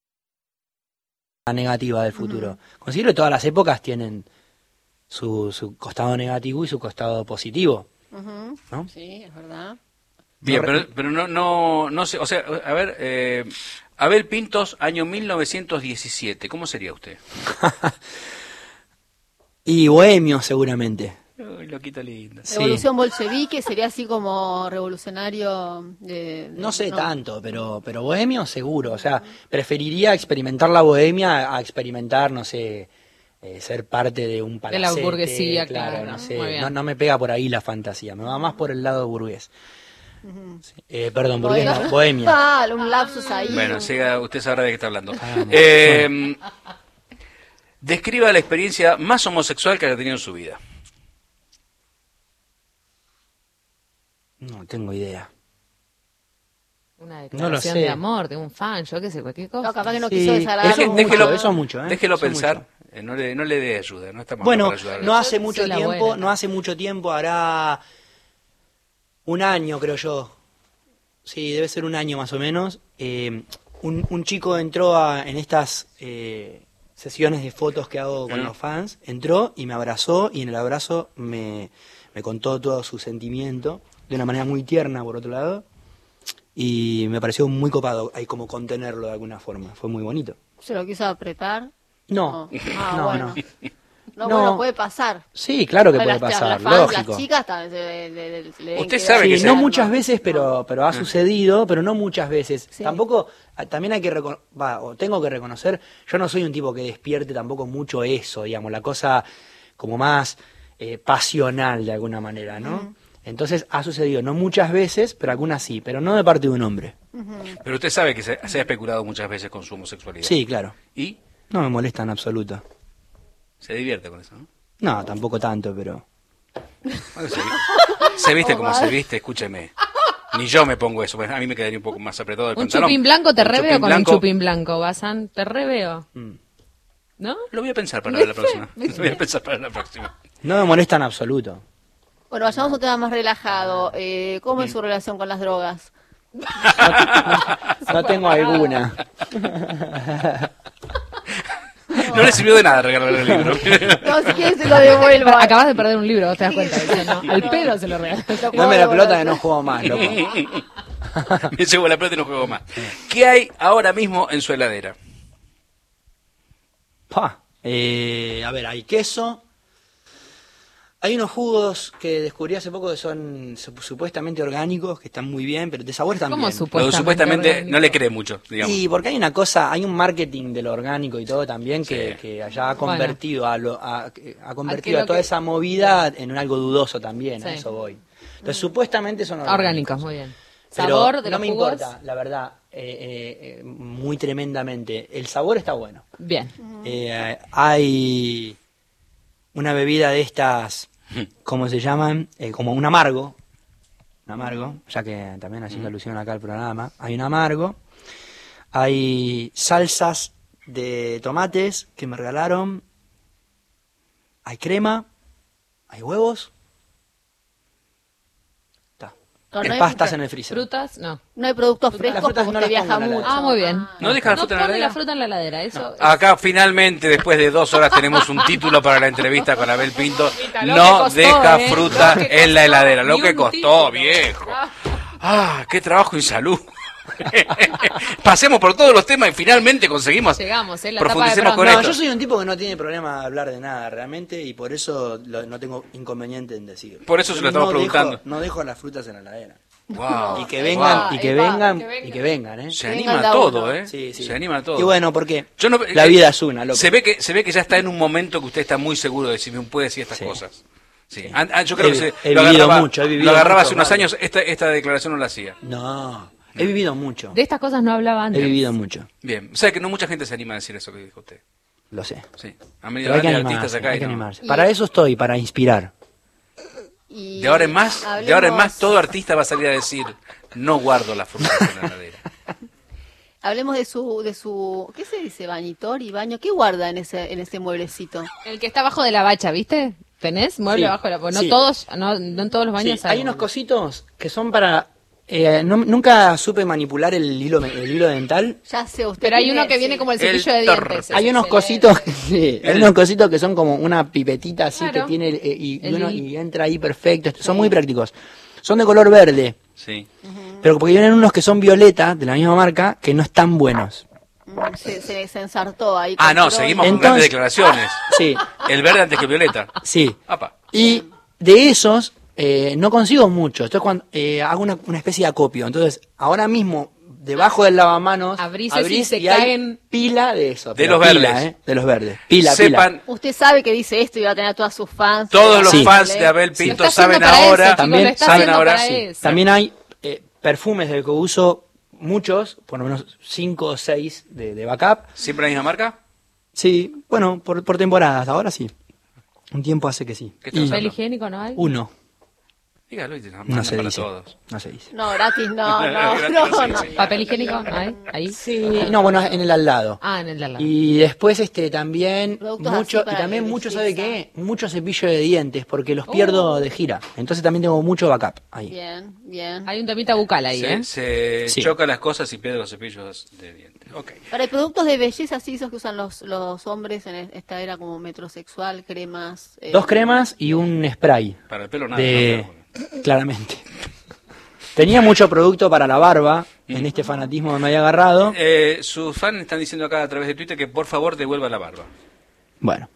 negativa del futuro. Considero que todas las épocas tienen su, su costado negativo y su costado positivo, Ujú. ¿no? Sí, es verdad. Bien, No, pero, pero no, no, no sé, o sea, a ver, eh, Abel Pintos, año mil novecientos diecisiete, ¿cómo sería usted? Y bohemio seguramente. Uy, loquito lindo. Sí. Revolución bolchevique sería así como revolucionario de, de- No sé tanto, pero, pero bohemio seguro. O sea, preferiría experimentar la bohemia a experimentar, no sé, eh, ser parte de un De palacete. la burguesía, claro. no Muy sé. bien. No, no me pega por ahí la fantasía. Me va más por el lado burgués. Sí. Eh, perdón, burgués no, bohemia. Ah, un lapsus ahí. Bueno, siga, usted sabrá de qué está hablando. Ah, Eh, describa la experiencia más homosexual que haya tenido en su vida. No tengo idea. Una No declaración lo sé. de amor, de un fan, yo qué sé, cualquier cosa. No, capaz que no Sí, quiso desagradar. eso es mucho. mucho, eso es mucho, ¿eh? Déjelo Eso es pensar. mucho. Eh, no, le, no le dé ayuda, no estamos acá Bueno, para ayudarle. no hace mucho Soy la tiempo, buena. no hace mucho tiempo, hará un año creo yo. Sí, debe ser un año más o menos. Eh, un, un chico entró a- en estas eh, sesiones de fotos que hago con Mm. los fans, entró y me abrazó y en el abrazo me, me contó todo su sentimiento de una manera muy tierna por otro lado y me pareció muy copado, hay como contenerlo de alguna forma, fue muy bonito. ¿Se lo quiso apretar? No, Ah, no, bueno. no. No, No. bueno, puede pasar. Sí, claro que Las- puede las- pasar, las fans, lógico. Las chicas también se le- le- le- le deben Usted quedar- sabe que Sí, se- no muchas veces, pero, pero ha sucedido, pero no muchas veces. Sí. Tampoco, ah, también hay que reconocer, o tengo que reconocer, yo no soy un tipo que despierte tampoco mucho eso, digamos, la cosa como más eh, pasional de alguna manera, ¿no? Entonces ha sucedido, no muchas veces, pero algunas sí, pero no de parte de un hombre. Pero usted sabe que se, se ha especulado muchas veces con su homosexualidad. Sí, claro. Y No me molesta en absoluto. se divierte con eso, ¿no? No, tampoco tanto, pero... Bueno, se, vi- se viste como se viste, escúcheme. Ni yo me pongo eso, pues a mí me quedaría un poco más apretado el Un pantalón. chupín blanco te Un reveo chupín con blanco, un chupín blanco, Bazán. Te reveo. mm. ¿No? Lo voy a pensar para la próxima. Lo voy a pensar para la próxima. No me molesta en absoluto. Bueno, vayamos a un tema más relajado. Eh, ¿Cómo es su relación con las drogas? No tengo alguna. No le sirvió de nada regalarle el libro. No, si quieres se lo devuelvo. Acabas de perder un libro, vos te das cuenta de eso, ¿no? Al pedo se lo regaló. Dame la pelota que no juego más, loco. Me llevo la pelota y no juego más. ¿Qué hay ahora mismo en su heladera? Pa, eh, a ver, hay queso. Hay unos jugos que descubrí hace poco que son sup- supuestamente orgánicos, que están muy bien, pero de sabor están ¿Cómo bien. supo? Lo de supuestamente orgánico. no le cree mucho, digamos. Y porque hay una cosa, hay un marketing de lo orgánico y todo también que, Sí. que allá ha convertido a lo, a, ha convertido lo a toda que- esa movida en un algo dudoso también, a Sí. eso voy. Entonces supuestamente son orgánicos. Orgánicos, muy bien. Pero Sabor de no los me jugos. importa, la verdad, eh, eh, eh, muy tremendamente. El sabor está bueno. Bien. Eh, hay una bebida de estas, ¿cómo se llaman? Eh, como un amargo. Un amargo, ya que también haciendo alusión acá al programa. Hay un amargo. Hay salsas de tomates que me regalaron. Hay crema. Hay huevos. Está. No, Hay no hay pastas fruta. en el freezer. ¿Frutas? No. No hay productos Las frescos frutas porque no usted las pongo viaja en la mucho. heladera. Ah, muy bien. ¿No deja la No fruta en la pone heladera? la fruta en la heladera, eso. Acá finalmente, después de dos horas, tenemos un título para la entrevista con Abel Pinto. Lo No que costó, deja ¿eh? fruta Lo que en la costó, heladera. Lo ni que un costó, título. viejo. Ah, qué trabajo y salud. Pasemos por todos los temas y finalmente conseguimos. Llegamos, ¿eh? La tapa de Profundicemos con pronto. No, esto. yo soy un tipo que no tiene problema de hablar de nada realmente y por eso lo- no tengo inconveniente en decir. Por eso se lo Yo estamos no preguntando. Dejo, no dejo las frutas en la heladera. Wow. Y que Ahí vengan, va, y que ahí va, vengan, que vengan. y que vengan, ¿eh? Se Que anima venga a el todo, laburo. ¿eh? Sí, sí. Se anima a todo. Y bueno, porque Yo no- la eh, vida es una, loco. Se ve que se ve que ya está en un momento que usted está muy seguro de si me puede decir estas Sí. cosas. Sí. An- an- yo creo He- que se, he lo vivido agarraba, mucho, he vivido lo agarraba mucho, hace unos vale. años, esta, esta declaración no la hacía. No, he vivido mucho. De estas cosas no hablaba He antes. vivido mucho, Bien, o sea que no mucha gente se anima a decir eso que dijo usted. lo sé. Sí. Han venido Pero hay que grandes animarse, artistas acá hay y que no. animarse. Y- Para eso estoy, para inspirar. Y De ahora en más, de ahora en más hablemos- todo artista va a salir a decir, no guardo las frutas en la heladera. Hablemos de su, de su, ¿qué se dice? Bañitor y baño. ¿Qué guarda en ese, en ese mueblecito? El que está abajo de la bacha, ¿viste? ¿Tenés? Mueble Sí, abajo de la bacha. No sí. todos, no, no en todos los baños Sí, hay unos cositos que son para... eh, no- nunca supe manipular el hilo, el hilo dental. Ya sé, usted Pero hay tiene- uno que sí. viene como el El cepillo de torre. dientes. Hay unos excelente. cositos, sí, hay unos cositos que son como una pipetita así Claro. que tiene eh, y, y El uno, hil- y entra ahí perfecto. Son muy prácticos. Son de color verde, Sí. pero porque vienen unos que son violeta de la misma marca que no están buenos. Mm, Se, se, se ensartó ahí. Ah, con no, Troy. seguimos con Entonces- grandes declaraciones. Sí, El verde antes que violeta. sí. Apa. Y de esos eh, no consigo mucho. Entonces cuando eh, hago una, una especie de acopio. Entonces, ahora mismo, debajo del lavamanos, Abrís abrís y se y hay caen- pila de eso. De pero los pila, verdes. ¿eh? De los verdes. Pila, Sepan, pila. Usted sabe que dice esto y va a tener a todas sus fans. todos los Sí. fans de Abel Lo Pinto está haciendo saben para eso, ahora, chicos, También lo está saben haciendo ahora, para sí. eso. También hay eh, perfumes de que uso muchos, por lo menos cinco o seis de, de backup. ¿siempre la misma marca? Sí, bueno, por, por temporadas, ahora sí. Un tiempo hace que sí. ¿Qué Y estás ¿Papel higiénico no hay? uno, Dígalo y te la no mandan se para dice. todos. No se dice. No, gratis, no, no, Gratis, no, sí, no. sí. ¿Papel higiénico no hay? Ahí. Sí, no, bueno, en el al lado. Ah, en el de al lado. Y después este también Productos mucho así para y también la mucho, belleza. ¿sabe qué? Mucho cepillo de dientes porque los pierdo de gira. Entonces también tengo mucho backup ahí. Bien, bien. Hay un temita bucal ahí, Se, ¿eh? se Sí. chocan las cosas y pierde los cepillos de dientes. Ok. Para el productos de belleza, así esos que usan los, los hombres en esta era como metrosexual, cremas. eh, Dos cremas y un spray. Para el pelo nada. De ¿no? claramente. Tenía mucho producto para la barba en este fanatismo que me había agarrado. Eh, sus fans están diciendo acá a través de Twitter que por favor devuelva la barba. Bueno.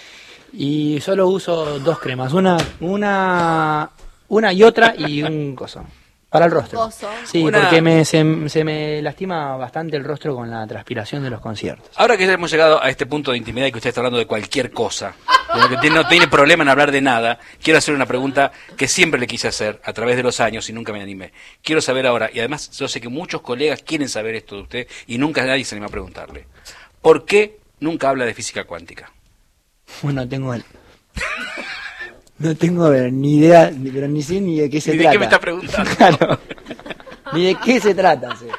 Y solo uso dos cremas, una una una y otra y un coso. Para el rostro. Coso. Sí, Una- porque me, se, se me lastima bastante el rostro con la transpiración de los conciertos. Ahora que ya hemos llegado a este punto de intimidad y que usted está hablando de cualquier cosa, de lo que tiene- no tiene problema en hablar de nada, quiero hacer una pregunta que siempre le quise hacer a través de los años y nunca me animé. Quiero saber ahora, y además yo sé que muchos colegas quieren saber esto de usted y nunca nadie se anima a preguntarle. ¿Por qué nunca habla de física cuántica? Bueno, tengo el... No tengo eh, ni idea, ni- pero ni sé ni de qué se ¿Y de trata. qué me está preguntando? Claro. Ni de qué se trata. sí.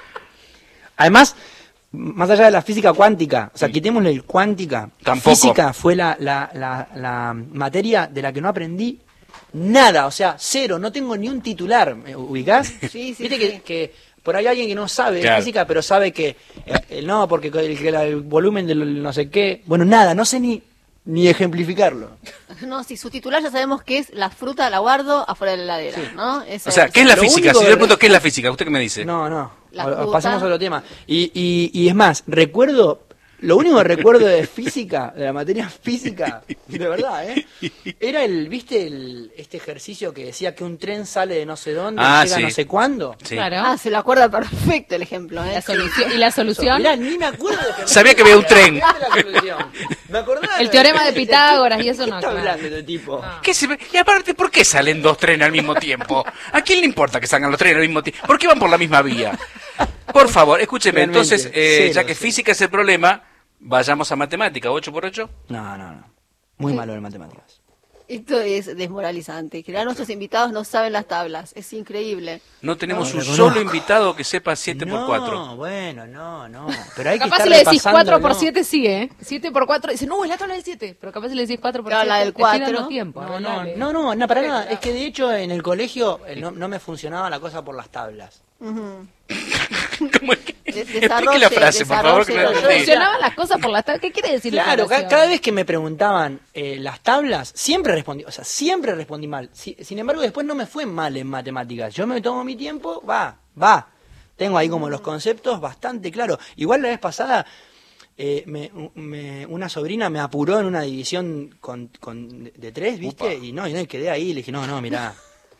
Además, más allá de la física cuántica, o sea, quitémosle el cuántica. Tampoco. Física fue la, la, la, la materia de la que no aprendí nada, o sea, cero, no tengo ni un titular. ¿Me ubicás? Sí, sí, Viste sí. que, que por ahí hay alguien que no sabe de Claro. física, pero sabe que eh, eh, no, porque el, que la- el volumen del no sé qué. Bueno, nada, no sé ni, ni ejemplificarlo. No, si su titular ya sabemos que es la fruta, la guardo afuera de la heladera, ¿no? Eso O sea, ¿qué es la Lo física? único Si yo que- le pregunto qué es la física, ¿usted qué me dice? No, no. La O- o fruta. pasemos a otro tema. Y, y, y es más, recuerdo, lo único que recuerdo de física, de la materia física, de verdad, ¿eh? Era el, ¿viste el, este ejercicio que decía que un tren sale de no sé dónde Ah, y llega sí. no sé cuándo? Sí. Claro. Ah, se lo acuerda perfecto el ejemplo, ¿eh? La solución, ¿y la solución? Mirá, ni me acuerdo de ejercicio. Sabía que había un tren. Mirá la solución. Me acordaba El de- teorema de Pitágoras y eso ¿Qué no, está claro. hablando este tipo? ¿Qué se ve? Y aparte, ¿por qué salen dos trenes al mismo tiempo? ¿A quién le importa que salgan los trenes al mismo tiempo? ¿Por qué van por la misma vía? Por favor, escúcheme. Realmente, Entonces, eh, cero, ya que cero. física es el problema, vayamos a matemática. ¿ocho por ocho? No, no, no. Muy malo en matemáticas. Esto es desmoralizante. En general nuestros invitados no saben las tablas. Es increíble. No tenemos No, un reconozco. solo invitado que sepa siete por cuatro. No, bueno, no, no. Pero hay que Capaz estar si le decís repasando, cuatro por ¿no? siete, sí, ¿eh? siete por cuatro, dice, no, es la tabla del siete. Pero capaz si le decís cuatro por Claro, siete, la del te estoy cuatro. dando tiempo. No, no, arreglale. no, no, no, para nada. Es que de hecho en el colegio eh, no, no me funcionaba la cosa por las tablas. Ujú. ¿Cómo es que? De- Explique desarrolle, la frase, por favor, que no desarrolle. entendí. Funcionaban las cosas por las tablas. ¿Qué quiere decir? Claro, la ca- ecuación? cada vez que me preguntaban eh, las tablas, siempre respondí, o sea, siempre respondí mal. Si- sin embargo, después no me fue mal en matemáticas. Yo me tomo mi tiempo, va, va. Tengo ahí como los conceptos bastante claros. Igual la vez pasada, eh, me- me- una sobrina me apuró en una división con, con- de, de tres, ¿viste? Upa. Y no, y no, y quedé ahí y le dije, no, no, mirá,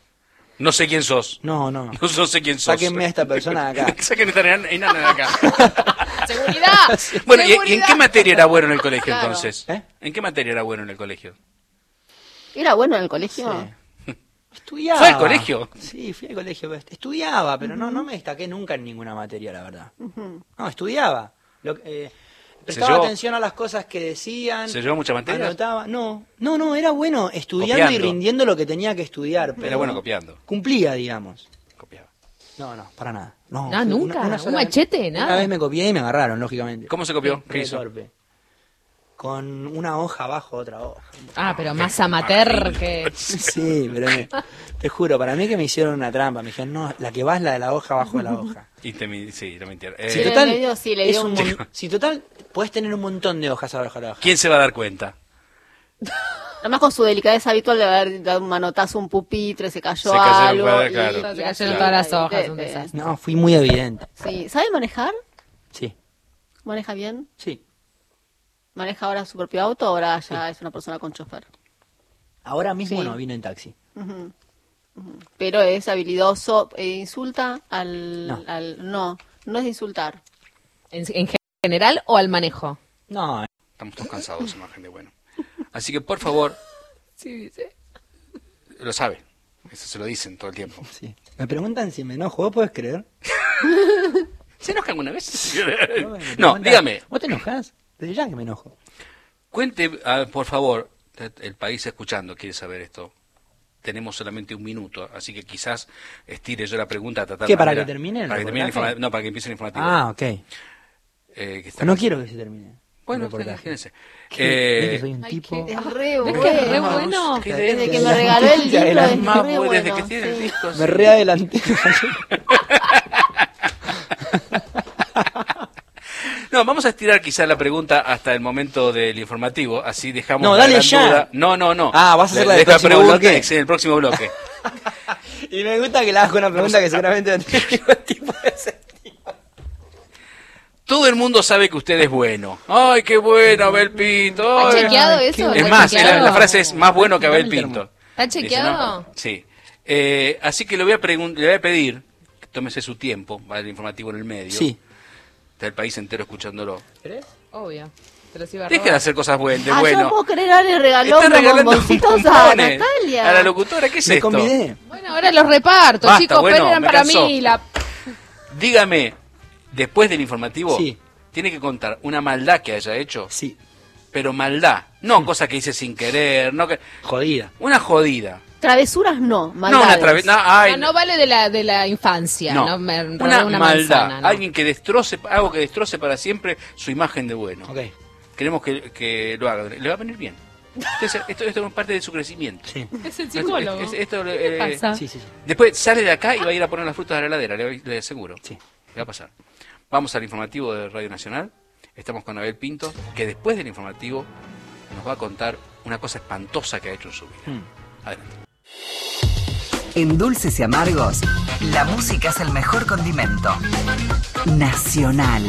No sé quién sos. no, no. No, no sé quién sos. Sáquenme a esta persona de acá. Sáquenme a esta enana de acá. ¡Seguridad! Bueno, ¿y, y en ¡Seguridad! qué materia era bueno en el colegio Claro. entonces? ¿Eh? ¿En qué materia era bueno en el colegio? ¿Era bueno en el colegio? Sí. Estudiaba. ¿Fue al colegio? Sí, fui al colegio. pero Estudiaba, pero no, no me destaqué nunca en ninguna materia, la verdad. No, estudiaba. Lo, que- eh, prestaba llevó- atención a las cosas que decían. ¿Se llevó mucha materia? Anotaba. No, no, no, era bueno estudiando y Copiando. rindiendo lo que tenía que estudiar. Pero Era bueno copiando. Cumplía, digamos. Copiaba. No, no, para nada. No, Ah, fue nunca, un sola machete, vez- nada. Una vez me copié y me agarraron, lógicamente. ¿Cómo se copió? ¿Qué Re hizo? torpe. Con una hoja abajo, otra hoja. Ah, pero más amateur que... Sí, pero me- te juro, para mí que me hicieron una trampa. Me dijeron, no, la que va es la de la hoja abajo de la hoja. Y te, mi- sí, no mentira. Si Eh, en total, el medio sí le es dio un un- mon- si total, puedes tener un montón de hojas abajo de la hoja. ¿Quién se va a dar cuenta? Además con su delicadeza habitual de haber dado un manotazo a un pupitre, se cayó Se cayeron, algo. claro, y- claro. y Se así, cayeron todas las de- hojas, de- un de- desastre. No, fui muy evidente. Sí. ¿Sabe manejar? Sí, ¿Maneja bien? sí. ¿Maneja ahora su propio auto o ahora ya es una persona con chofer? Ahora mismo Sí. no, vine en taxi. Ujú, ujú. Pero es habilidoso. Eh, ¿Insulta al No. al...? No, no es insultar. ¿En, en general o al manejo? No, Estamos todos cansados, imagen de bueno. Así que, por favor, Sí, dice. lo sabe. Eso se lo dicen todo el tiempo. sí. Me preguntan si me enojo, ¿vos podés creer? ¿Se enoja alguna vez? Me No, preguntan, dígame. ¿Vos te enojás? Desde ya que me enojo. Cuente, ah, por favor, el país escuchando quiere saber esto. Tenemos solamente un minuto, así que quizás estire yo la pregunta a tratar ¿Qué, de para manera- que termine el Para que termine el reportaje? informa- No, para que empiece el informativo. Ah, ok. Eh, que está- No quiero que se termine. Bueno, el reportaje. imagínense. ¿Qué? ¿Ves que Eh, soy un Ay, tipo? qué- Es re ¿Ves bueno. que es re bueno? qué Desde denso. que me regaló el Ya libro era es Más re bu- bueno. desde que tiene el sí. disco. Me sí. readelanté. No, vamos a estirar quizás la pregunta hasta el momento del informativo, así dejamos No, la dale gran ya. duda. No, no, no. Ah, vas a hacer la del Deja próximo pregunta bloque. en el próximo bloque. Y me gusta que le hagas una pregunta que seguramente no tiene ningún tipo de sentido. Todo el mundo sabe que usted es bueno. Ay, qué bueno, Abel Pinto. ¿Está Ay. chequeado qué eso? bueno. Es ¿Está más, la, chequeado? la frase es más bueno que Abel Dame el termo. Pinto. ¿Está Dice, chequeado? ¿no? Sí. Eh, así que le voy a pregun- le voy a pedir que tómese su tiempo, va el informativo en el medio. Sí. Está el país entero escuchándolo. Obvio. Se los iba a Deje de robar. hacer cosas buenas, de Ah, yo bueno. no puedo creer, ahora le regaló Está unos regalando bomboncitos a bombones Natalia. a la locutora. ¿Qué es Me esto? convidé. Bueno, ahora los reparto, Basta, chicos, bueno, pero eran me para cansó. mí. La... Dígame, después del informativo, Sí. tiene que contar una maldad que haya hecho, Sí. pero maldad, no cosa que hice sin querer, no que Jodida. una jodida. Travesuras no, No maldades. una través, no, ay, No, no vale de la, de la infancia, no. ¿no? Me robé una, una maldad, manzana, ¿no? alguien que destroce, algo que destroce para siempre su imagen de bueno. Ok. Queremos que, que lo haga, le va a venir bien. Entonces, esto, esto es parte de su crecimiento. Sí. Es el Esto- psicólogo. es- esto, ¿Qué le eh, pasa? Sí, sí, sí. Después sale de acá y va a ir a poner las frutas a la heladera, le, le aseguro. Sí. Le va a pasar. Vamos al informativo de Radio Nacional. Estamos con Abel Pinto, que después del informativo nos va a contar una cosa espantosa que ha hecho en su vida. Mm. Adelante. En Dulces y Amargos, la música es el mejor condimento. Nacional.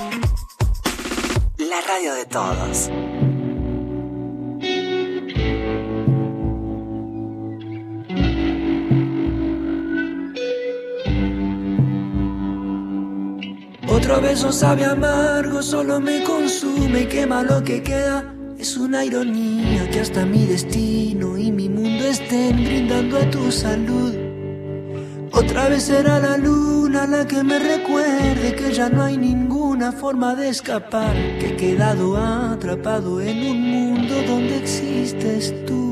La radio de todos. Otro beso sabe amargo, solo me consume y quema lo que queda. Es una ironía que hasta mi destino y mi mundo estén brindando a tu salud. Otra vez será la luna la que me recuerde que ya no hay ninguna forma de escapar, que he quedado atrapado en un mundo donde existes tú.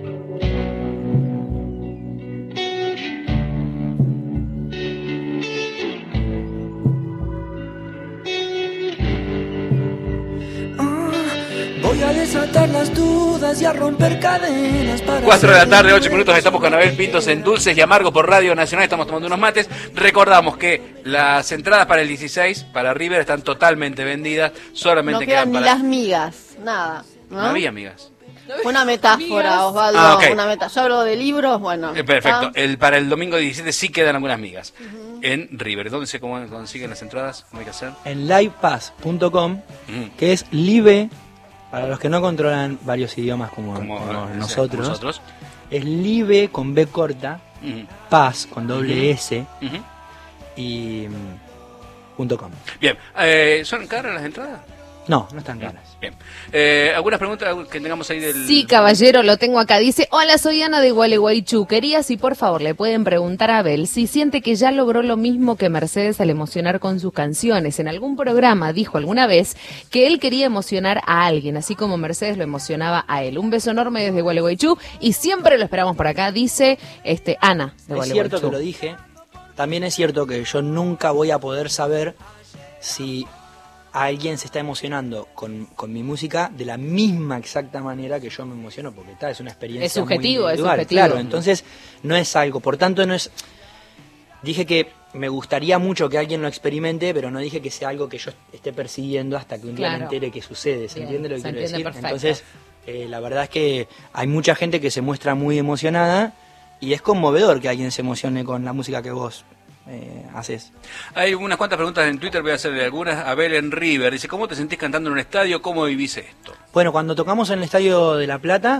Voy a desatar las dudas y a romper cadenas para... Cuatro de la ser tarde, libre. ocho minutos, estamos con Abel Pintos en Dulces y Amargos por Radio Nacional, estamos tomando unos mates. Recordamos que las entradas para el dieciséis, para River, están totalmente vendidas, No solamente quedan quedan ni para... las migas, nada. ¿no? No había, amigas. Fue una metáfora, Osvaldo. Ah, ok. Una meta. Yo hablo de libros, bueno. Eh, perfecto. ¿está? El, para el domingo diecisiete sí quedan algunas migas. En River. ¿Dónde se cómo consiguen las entradas? ¿Cómo hay que hacer? En livepass punto com, Mm. que es live, para los que no controlan varios idiomas como, Como, como eh, nosotros, nosotros. es live con B corta, Ujú. paz con doble S Ujú. y mm, punto .com. Bien. Eh, ¿Son caras las entradas? No, no están caras. Bien. Eh, ¿Algunas preguntas que tengamos ahí del...? Sí, caballero, lo tengo acá. Dice, hola, soy Ana de Gualeguaychú. Quería, si por favor le pueden preguntar a Abel si siente que ya logró lo mismo que Mercedes al emocionar con sus canciones. En algún programa dijo alguna vez que él quería emocionar a alguien, así como Mercedes lo emocionaba a él. Un beso enorme desde Gualeguaychú y siempre lo esperamos por acá, dice este Ana de Es Gualeguaychú. cierto que lo dije. También es cierto que yo nunca voy a poder saber si alguien se está emocionando con, con mi música de la misma exacta manera que yo me emociono, porque tal, es una experiencia Es subjetivo, muy es individual, subjetivo. claro, entonces no es algo, por tanto no es... Dije que me gustaría mucho que alguien lo experimente, pero no dije que sea algo que yo esté persiguiendo hasta que un día Claro. me entere que sucede, ¿se Bien, entiende lo que se quiero entiende decir? perfecto. Entonces, eh, la verdad es que hay mucha gente que se muestra muy emocionada y es conmovedor que alguien se emocione con la música que vos eh, haces. Hay unas cuantas preguntas en Twitter, voy a hacerle algunas. Abel en River dice, ¿cómo te sentís cantando en un estadio? ¿Cómo vivís esto? Bueno, cuando tocamos en el Estadio de La Plata,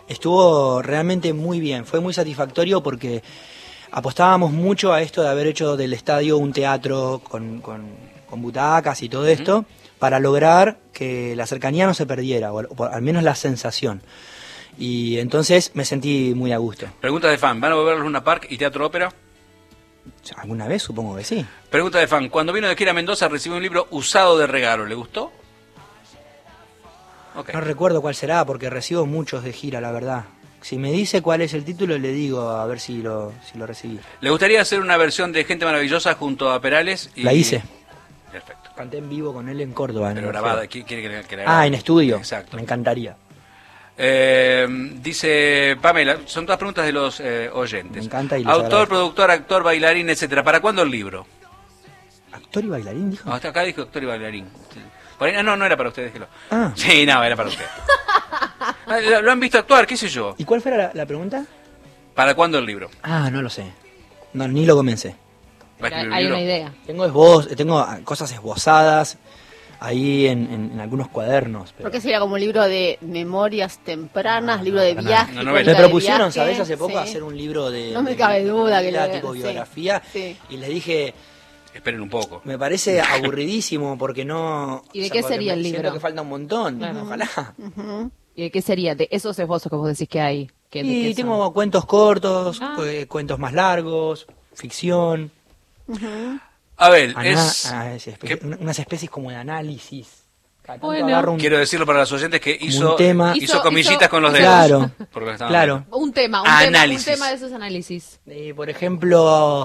Estuvo realmente muy bien, fue muy satisfactorio porque apostábamos mucho a esto de haber hecho del estadio un teatro con, con, con butacas y todo esto, uh-huh. para lograr que la cercanía no se perdiera, o, o al menos la sensación. Y entonces me sentí muy a gusto. Pregunta de fan, ¿van a volver a Luna Park y Teatro Ópera? ¿Alguna vez? Supongo que sí. Pregunta de fan, cuando vino de gira a Mendoza recibió un libro usado de regalo, ¿le gustó? Okay. No recuerdo cuál será porque recibo muchos de gira, la verdad. Si me dice cuál es el título le digo a ver si lo, si lo recibí. ¿Le gustaría hacer una versión de Gente Maravillosa junto a Perales? Y... La hice. Perfecto. Canté en vivo con él en Córdoba. Pero en grabada, ¿quién quiere que, que la Ah, en estudio. Exacto. Me encantaría. Eh, dice Pamela, son todas preguntas de los eh, oyentes. Me encanta y los Autor, agradezco. productor, actor, bailarín, etcétera. ¿Para cuándo el libro? ¿Actor y bailarín, dijo? No, hasta acá dijo actor y bailarín. Por ahí, no, no era para usted, déjelo. Ah. Sí, no, era para usted. ¿Lo, lo han visto actuar? ¿Qué sé yo? ¿Y cuál fue la, la pregunta? ¿Para cuándo el libro? Ah, no lo sé. No, ni lo comencé. ¿Va a escribir el Hay libro? una idea. Tengo esboz, tengo cosas esbozadas ahí en, en, en algunos cuadernos. Pero... ¿Por qué sería como un libro de memorias tempranas, No, libro no, de para viaje? nada. Una cuenta novela. Me de propusieron, viaje? ¿sabes? Hace poco Sí. hacer un libro de... No me de- cabe duda que de le- tipo sí. biografía. Sí. Y les dije, Esperen un poco. me parece aburridísimo porque no... ¿Y de o sea, qué porque sería me el siento libro? que falta un montón. Ojalá. ¿Y de qué sería? De esos esbozos que vos decís que hay. ¿Qué, de Y qué son? tengo cuentos cortos, Ah. cu- cuentos más largos, ficción, A ver, ana- es... ah, es espe- ¿qué? una- unas especies como de análisis. Cada tanto Bueno. agarro un- Quiero decirlo para los oyentes que hizo, un tema. hizo, Hizo- comillitas hizo- con los dedos. Claro, Por lo que estaban claro. viendo. Un tema, un tema, un Análisis. tema de esos análisis. Eh, por ejemplo,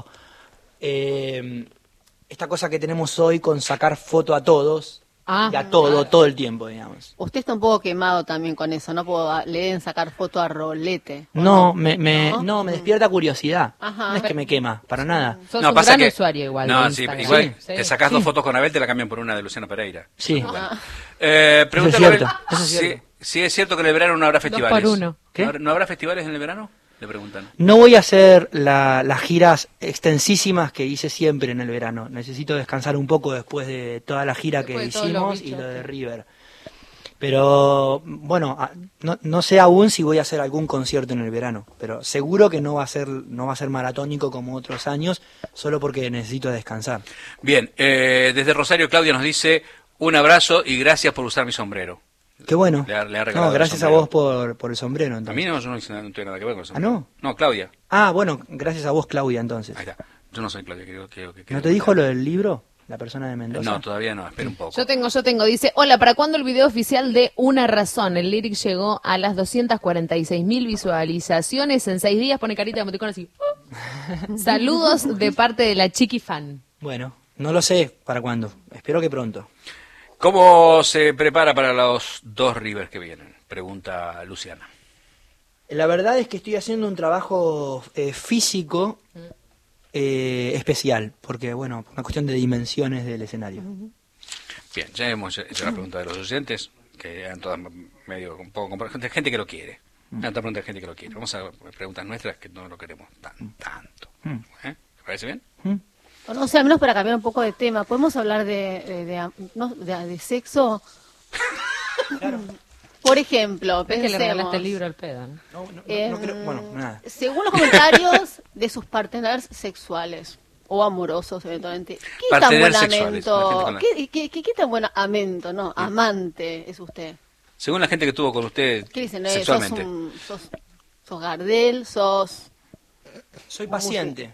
eh, esta cosa que tenemos hoy con sacar foto a todos, Ah. y a todo, todo el tiempo, digamos. Usted está un poco quemado también con eso, ¿no? Puedo, le deben sacar foto a rolete. ¿o No, me, me, ¿No? no, me despierta curiosidad. Ajá. No es que me quema, para nada. Sos No, un pasa gran que- usuario igual. No, de sí, Instagram. igual Sí, te sí. sacás dos Sí. fotos con Abel, te la cambian por una de Luciano Pereira. Sí. Bueno. Eh, Eso pregúntale es a cierto, Abel eso es si- cierto. si es cierto que en el verano no habrá festivales. por uno. ¿Qué? ¿No habrá- ¿No habrá festivales en el verano? Le preguntan. No voy a hacer la- las giras extensísimas que hice siempre en el verano. Necesito descansar un poco después de toda la gira que Después de todos los hicimos y bichos lo de que- River. Pero bueno, a- no, no sé aún si voy a hacer algún concierto en el verano, pero seguro que no va a ser no va a ser maratónico como otros años, solo porque necesito descansar. Bien, eh, desde Rosario Claudia nos dice un abrazo y gracias por usar mi sombrero. Qué bueno. Le ha- le ha regalado No, el gracias a sombrero. vos por, por el sombrero. A Entonces. mí no, yo no, hice nada- no tuve nada que ver con el sombrero. no? No, Claudia. Ah, bueno, gracias a vos, Claudia, entonces. Ahí está. Yo no soy Claudia. Creo, creo, que- ¿No te dijo lo del libro? La persona de Mendoza. No, todavía no, espera un poco. Yo tengo, yo tengo, dice, hola, ¿para cuándo el video oficial de Una Razón? El lyric llegó a las doscientas cuarenta y seis mil visualizaciones en seis días, pone carita de emoticón así. Saludos de parte de la Chiqui Fan. Bueno, no lo sé para cuándo. Espero que pronto. ¿Cómo se prepara para los dos Rivers que vienen? Pregunta Luciana. La verdad es que estoy haciendo un trabajo eh, físico eh, especial, porque, bueno, una cuestión de dimensiones del escenario. Bien, ya hemos hecho la pregunta de los oyentes, que eran todas medio un poco compar- gente, gente que lo quiere. Una otra pregunta de gente que lo quiere. Vamos a preguntas nuestras que no lo queremos tan, tanto. ¿Eh? ¿Te parece bien? No, o sea, al menos para cambiar un poco de tema, ¿podemos hablar de, de, de- no, de- de sexo? Por ejemplo, ¿Ves que le regalaste pensemos, el libro al pedo? ¿no? No, no, no, em, no creo, bueno, nada. según los comentarios de sus parteners sexuales o amorosos eventualmente, ¿qué tan Partener buen sexuales, la amento, gente con la- qué, qué, qué- qué tan buen amento, no, amante es usted? Según la gente que estuvo con usted ¿Qué dicen? Eh, sos, sexualmente. un, sos, sos Gardel, sos... Soy paciente.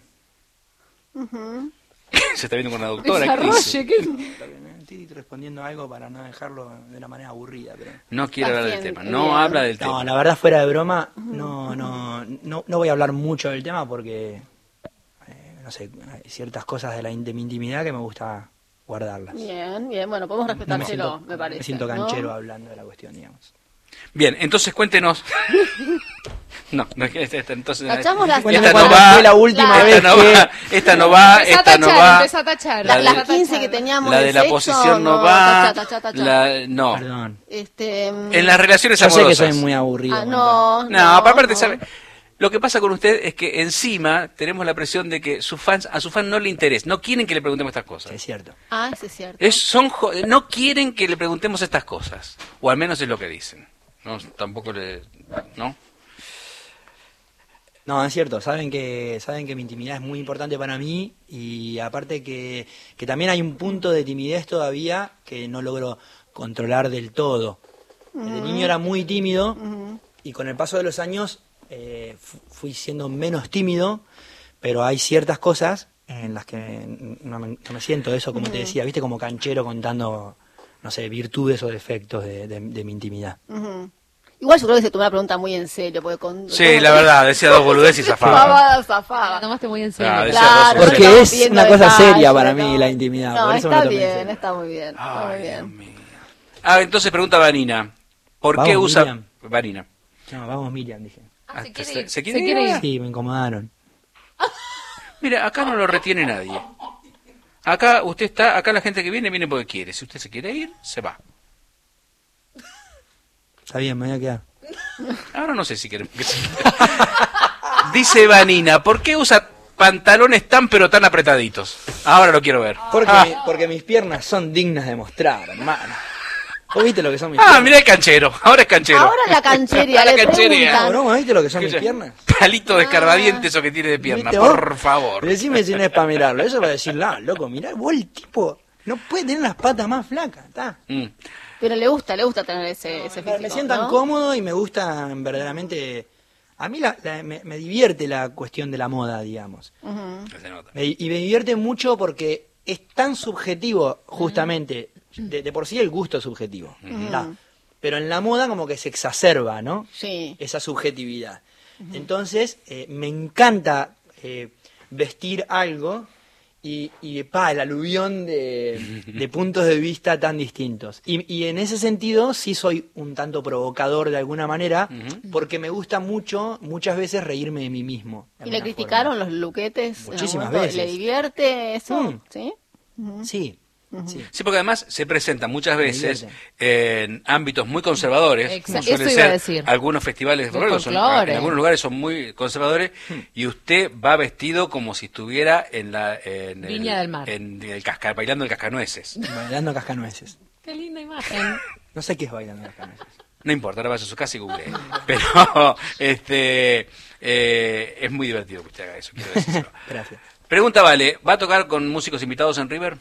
Se está viendo con una doctora. ¿qué dice? Desarrolle, ¿qué? Está bien, eh, Estoy respondiendo algo para no dejarlo de una manera aburrida. Pero... No quiere hablar del Paciente, tema. No bien. habla del No, tema. la verdad, fuera de broma, no, no, no, no voy a hablar mucho del tema porque, eh, no sé, hay ciertas cosas de, la, in- de mi intimidad que me gusta guardarlas. Bien, bien, bueno, podemos No me respetárselo, siento, me parece. me siento ¿no? canchero hablando de la cuestión, digamos. Bien, entonces cuéntenos. No, no es que esta, esta- entonces. Tachamos las- esta Cuéntame no cuándo va. fue la última la- vez Esta no que... va. Esta no va. Empezá a Esta no tachar, va. empezá a tachar. La La- de- las quince que teníamos La de de la sexo, posición no no, va. tacha, tacha, tacha. La- no. Perdón. Este, mm, En las relaciones Yo sé amorosas. que soy muy aburrido. ah, con no, No, aparte, no. ¿sabe? Lo que pasa con usted es que encima tenemos la presión de que sus fans, a sus fans no le interesa, no quieren que le preguntemos estas esto. cosas. Sí, es cierto. Ah, eso es cierto. Es, son, jo- no quieren que le preguntemos estas cosas, o al menos es lo que dicen. No, tampoco le, ¿no? No, es cierto, saben que saben que mi intimidad es muy importante para mí y aparte que, que también hay un punto de timidez todavía que no logro controlar del todo. Uh-huh. De niño era muy tímido uh-huh. y con el paso de los años eh, fui siendo menos tímido, pero hay ciertas cosas en las que no me, no me siento eso, como uh-huh. te decía, viste, como canchero contando, no sé, virtudes o defectos de, de, de mi intimidad. Uh-huh. Igual yo creo que se tomó la pregunta muy en serio. Porque con, sí, la verdad, decía dos boludeces y zafaba. Zafaba, zafaba. La tomaste muy en serio. Ah, Claro, porque es una cosa detalle, seria para no. mí la intimidad. No, por eso está me bien, está muy bien. Ay, está muy bien. Dios mío. Ah, entonces pregunta Vanina. ¿Por Vamos, qué usa... Miriam. Vanina. No, vamos Miriam, dije. Ah, se Ah, quiere ¿se- ir. se quiere Se quiere ir? ir. Sí, me incomodaron. Mira, acá no lo retiene nadie. Acá usted está, acá la gente que viene, viene porque quiere. Si usted se quiere ir, se va. Está bien, me voy a quedar. Ahora no sé si queremos que se Dice Vanina, ¿por qué usa pantalones tan pero tan apretaditos? Ahora lo quiero ver. Porque, ah, mi- porque mis piernas son dignas de mostrar, hermano. ¿Vos viste lo que son mis ah piernas? mirá el canchero. Ahora es canchero. Ahora la canchería, La le canchería. preguntan. No, ¿no? ¿Viste lo que son mis Escucha, piernas? Palito de escarbadiente eso que tiene de pierna, ¿Viste vos? por favor. Decime si no es para mirarlo. Eso para decir, no, loco, mirá, vos el tipo no puede tener las patas más flacas, ¿está? Mm. Pero le gusta, le gusta tener ese, ese físico, Me sientan ¿no? cómodo y me gusta verdaderamente... A mí la, la- me, me divierte la cuestión de la moda, digamos. Ujú. Se nota. Me- y me divierte mucho porque es tan subjetivo, justamente, de, de por sí el gusto es subjetivo. ¿tá? Pero en la moda como que se exacerba, ¿no? Sí. Esa subjetividad. Entonces, eh, me encanta eh, vestir algo y, y pa, el aluvión de, de puntos de vista tan distintos. Y, y en ese sentido sí soy un tanto provocador de alguna manera, porque me gusta mucho, muchas veces, reírme de mí mismo. de ¿Y le alguna criticaron los luquetes? en algún Muchísimas momento? veces. ¿Le divierte eso? Mm. ¿Sí? forma. Sí, sí. Sí, porque además se presenta muchas veces divierte. en ámbitos muy conservadores, Exa- como suelen eso iba a ser decir. algunos festivales de De folclore, son- folclore. en algunos lugares son muy conservadores, y usted va vestido como si estuviera en la en Viña el, del Mar. en el casca, bailando el cascanueces. Bailando cascanueces. Qué linda imagen. No sé qué es bailando cascanueces. No importa, ahora vaya a su casa y google. Pero este eh, es muy divertido que usted haga eso, quiero decírselo. Gracias. Pregunta Vale, ¿va a tocar con músicos invitados en River?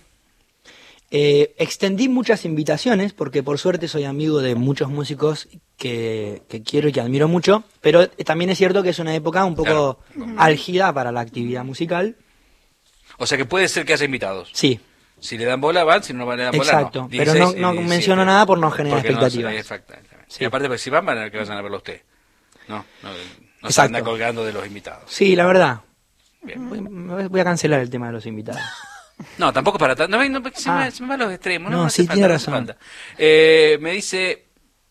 Eh, extendí muchas invitaciones porque por suerte soy amigo de muchos músicos que, que quiero y que admiro mucho, pero también es cierto que es una época un poco Claro. álgida para la actividad musical. O sea que puede ser que haya invitados. Sí, Si le dan bola, van, si no le dan bola, exacto, no. pero no, dieciséis y no diecisiete. menciono nada por no generar Porque no se- expectativas. exactamente. Sí. Y aparte, pues, si van, van a que vayan a verlo a usted. No, no, no se Exacto. anda colgando de los invitados. Sí, la verdad. Bien. Voy, me voy a cancelar el tema de los invitados. No, tampoco para tanto. No, no, se, Ah. me, se me van los extremos. No, No, no hace sí, falta, tiene no hace razón. falta. Eh, me dice,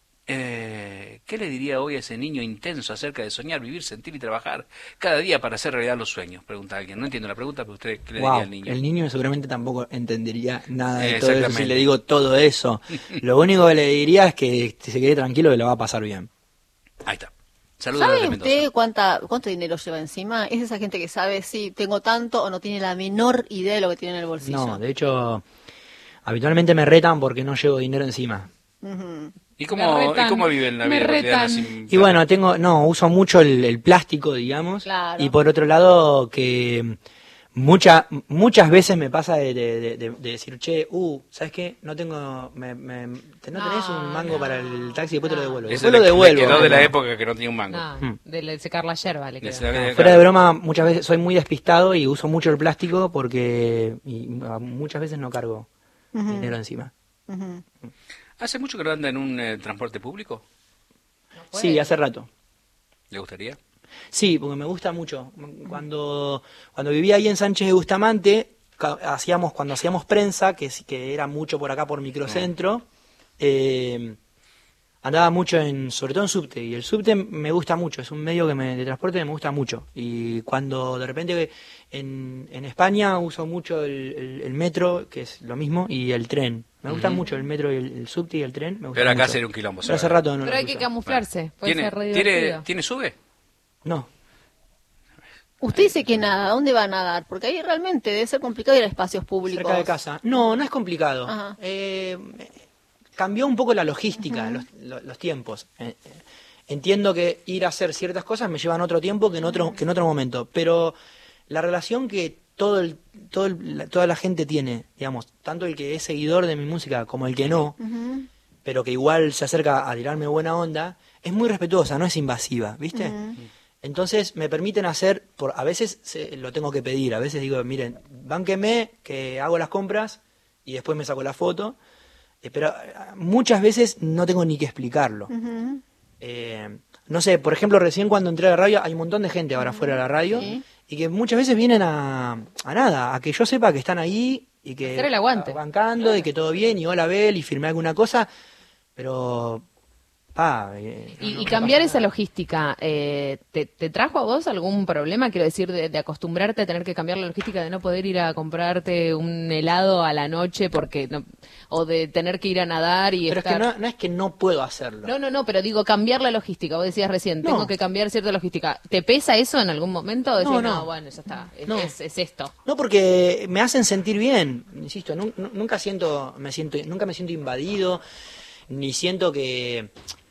eh, ¿qué le diría hoy a ese niño intenso acerca de soñar, vivir, sentir y trabajar cada día para hacer realidad los sueños? Pregunta alguien. No entiendo la pregunta, pero usted, ¿qué le Wow, diría al niño? el niño seguramente tampoco entendería nada de Eh, todo eso si exactamente. le digo todo eso. Lo único que le diría es que se quede tranquilo que lo va a pasar bien. Ahí está. Saludos ¿Sabe desde Mendoza. usted cuánta, cuánto dinero lleva encima? Es esa gente que sabe si tengo tanto o no tiene la menor idea de lo que tiene en el bolsillo. No, de hecho, habitualmente me retan porque no llevo dinero encima. Ujú. ¿Y Me cómo, retan, ¿Y cómo viven la me vida cotidiana retan. sin Y plata? bueno, tengo, no, uso mucho el, el plástico, digamos. Claro. Y por otro lado, que mucha, muchas veces me pasa de, de- de- de decir, che, uh, ¿sabes qué? No tengo, me, me- te- no tenés No, un mango no, para el taxi y después te lo devuelvo. Eso Después le- lo le devuelvo. quedó de la ¿no? época que no tenía un mango. No, Mm. de le- secar la yerba le Le- quedó. se la- No, fuera de broma, muchas veces soy muy despistado y uso mucho el plástico porque y, ah, muchas veces no cargo dinero encima. Ujú. ¿Hace mucho que no anda en un eh, transporte público? Sí, hace rato. ¿Le gustaría? Sí, porque me gusta mucho. Cuando, cuando vivía ahí en Sánchez de Bustamante, ca- hacíamos, cuando hacíamos prensa, que, sí- que era mucho por acá por microcentro, eh, andaba mucho en, sobre todo en subte, y el subte me gusta mucho, es un medio que me, de transporte que me gusta mucho. Y cuando de repente en, en España uso mucho el, el- el metro, que es lo mismo, y el tren. Me gustan mucho el metro y el, el subte y el tren. Me gustan Pero acá mucho. sería un quilombo, Pero hace ¿sabe? rato no Pero lo hay que uso. camuflarse. Puede ¿Tiene, ser re ¿tiene, divertido. ¿Tiene sube? No. Usted dice que nada, ¿dónde va a nadar? Porque ahí realmente debe ser complicado ir a espacios públicos. Cerca de casa. No, no es complicado. Ajá. Eh, cambió un poco la logística, los, lo- los tiempos. Eh, eh, entiendo que ir a hacer ciertas cosas me llevan otro tiempo que en otro, que en otro momento. Pero la relación que todo el, todo el, la, toda la gente tiene, digamos, tanto el que es seguidor de mi música como el que no, Ujú. pero que igual se acerca a tirarme buena onda, es muy respetuosa, no es invasiva, ¿viste? Ujú. Entonces me permiten hacer, por a veces se, lo tengo que pedir, a veces digo, miren, bánquenme que hago las compras y después me saco la foto, eh, pero eh, muchas veces no tengo ni que explicarlo. Ujú. Eh, no sé, por ejemplo, recién cuando entré a la radio, hay un montón de gente ahora fuera de la radio, Sí. y que muchas veces vienen a, a nada, a que yo sepa que están ahí y que Hacer el aguante. bancando y que todo bien, y hola Bel, y firmé alguna cosa, pero pa, eh, Y, no- y no cambiar pasa esa nada. logística, eh, ¿te, te trajo a vos algún problema? Quiero decir, de, de acostumbrarte a tener que cambiar la logística, de no poder ir a comprarte un helado a la noche porque no, o de tener que ir a nadar y Pero es que estar... no, no es que no puedo hacerlo. No, no, no, pero digo, cambiar la logística. Vos decías recién, No. tengo que cambiar cierta logística. ¿Te pesa eso en algún momento? O decís, No, no, no. bueno, ya está, es, No. es, es esto. No, porque me hacen sentir bien, insisto, nu- nu- nunca siento, me siento, nunca me siento invadido, ni siento que,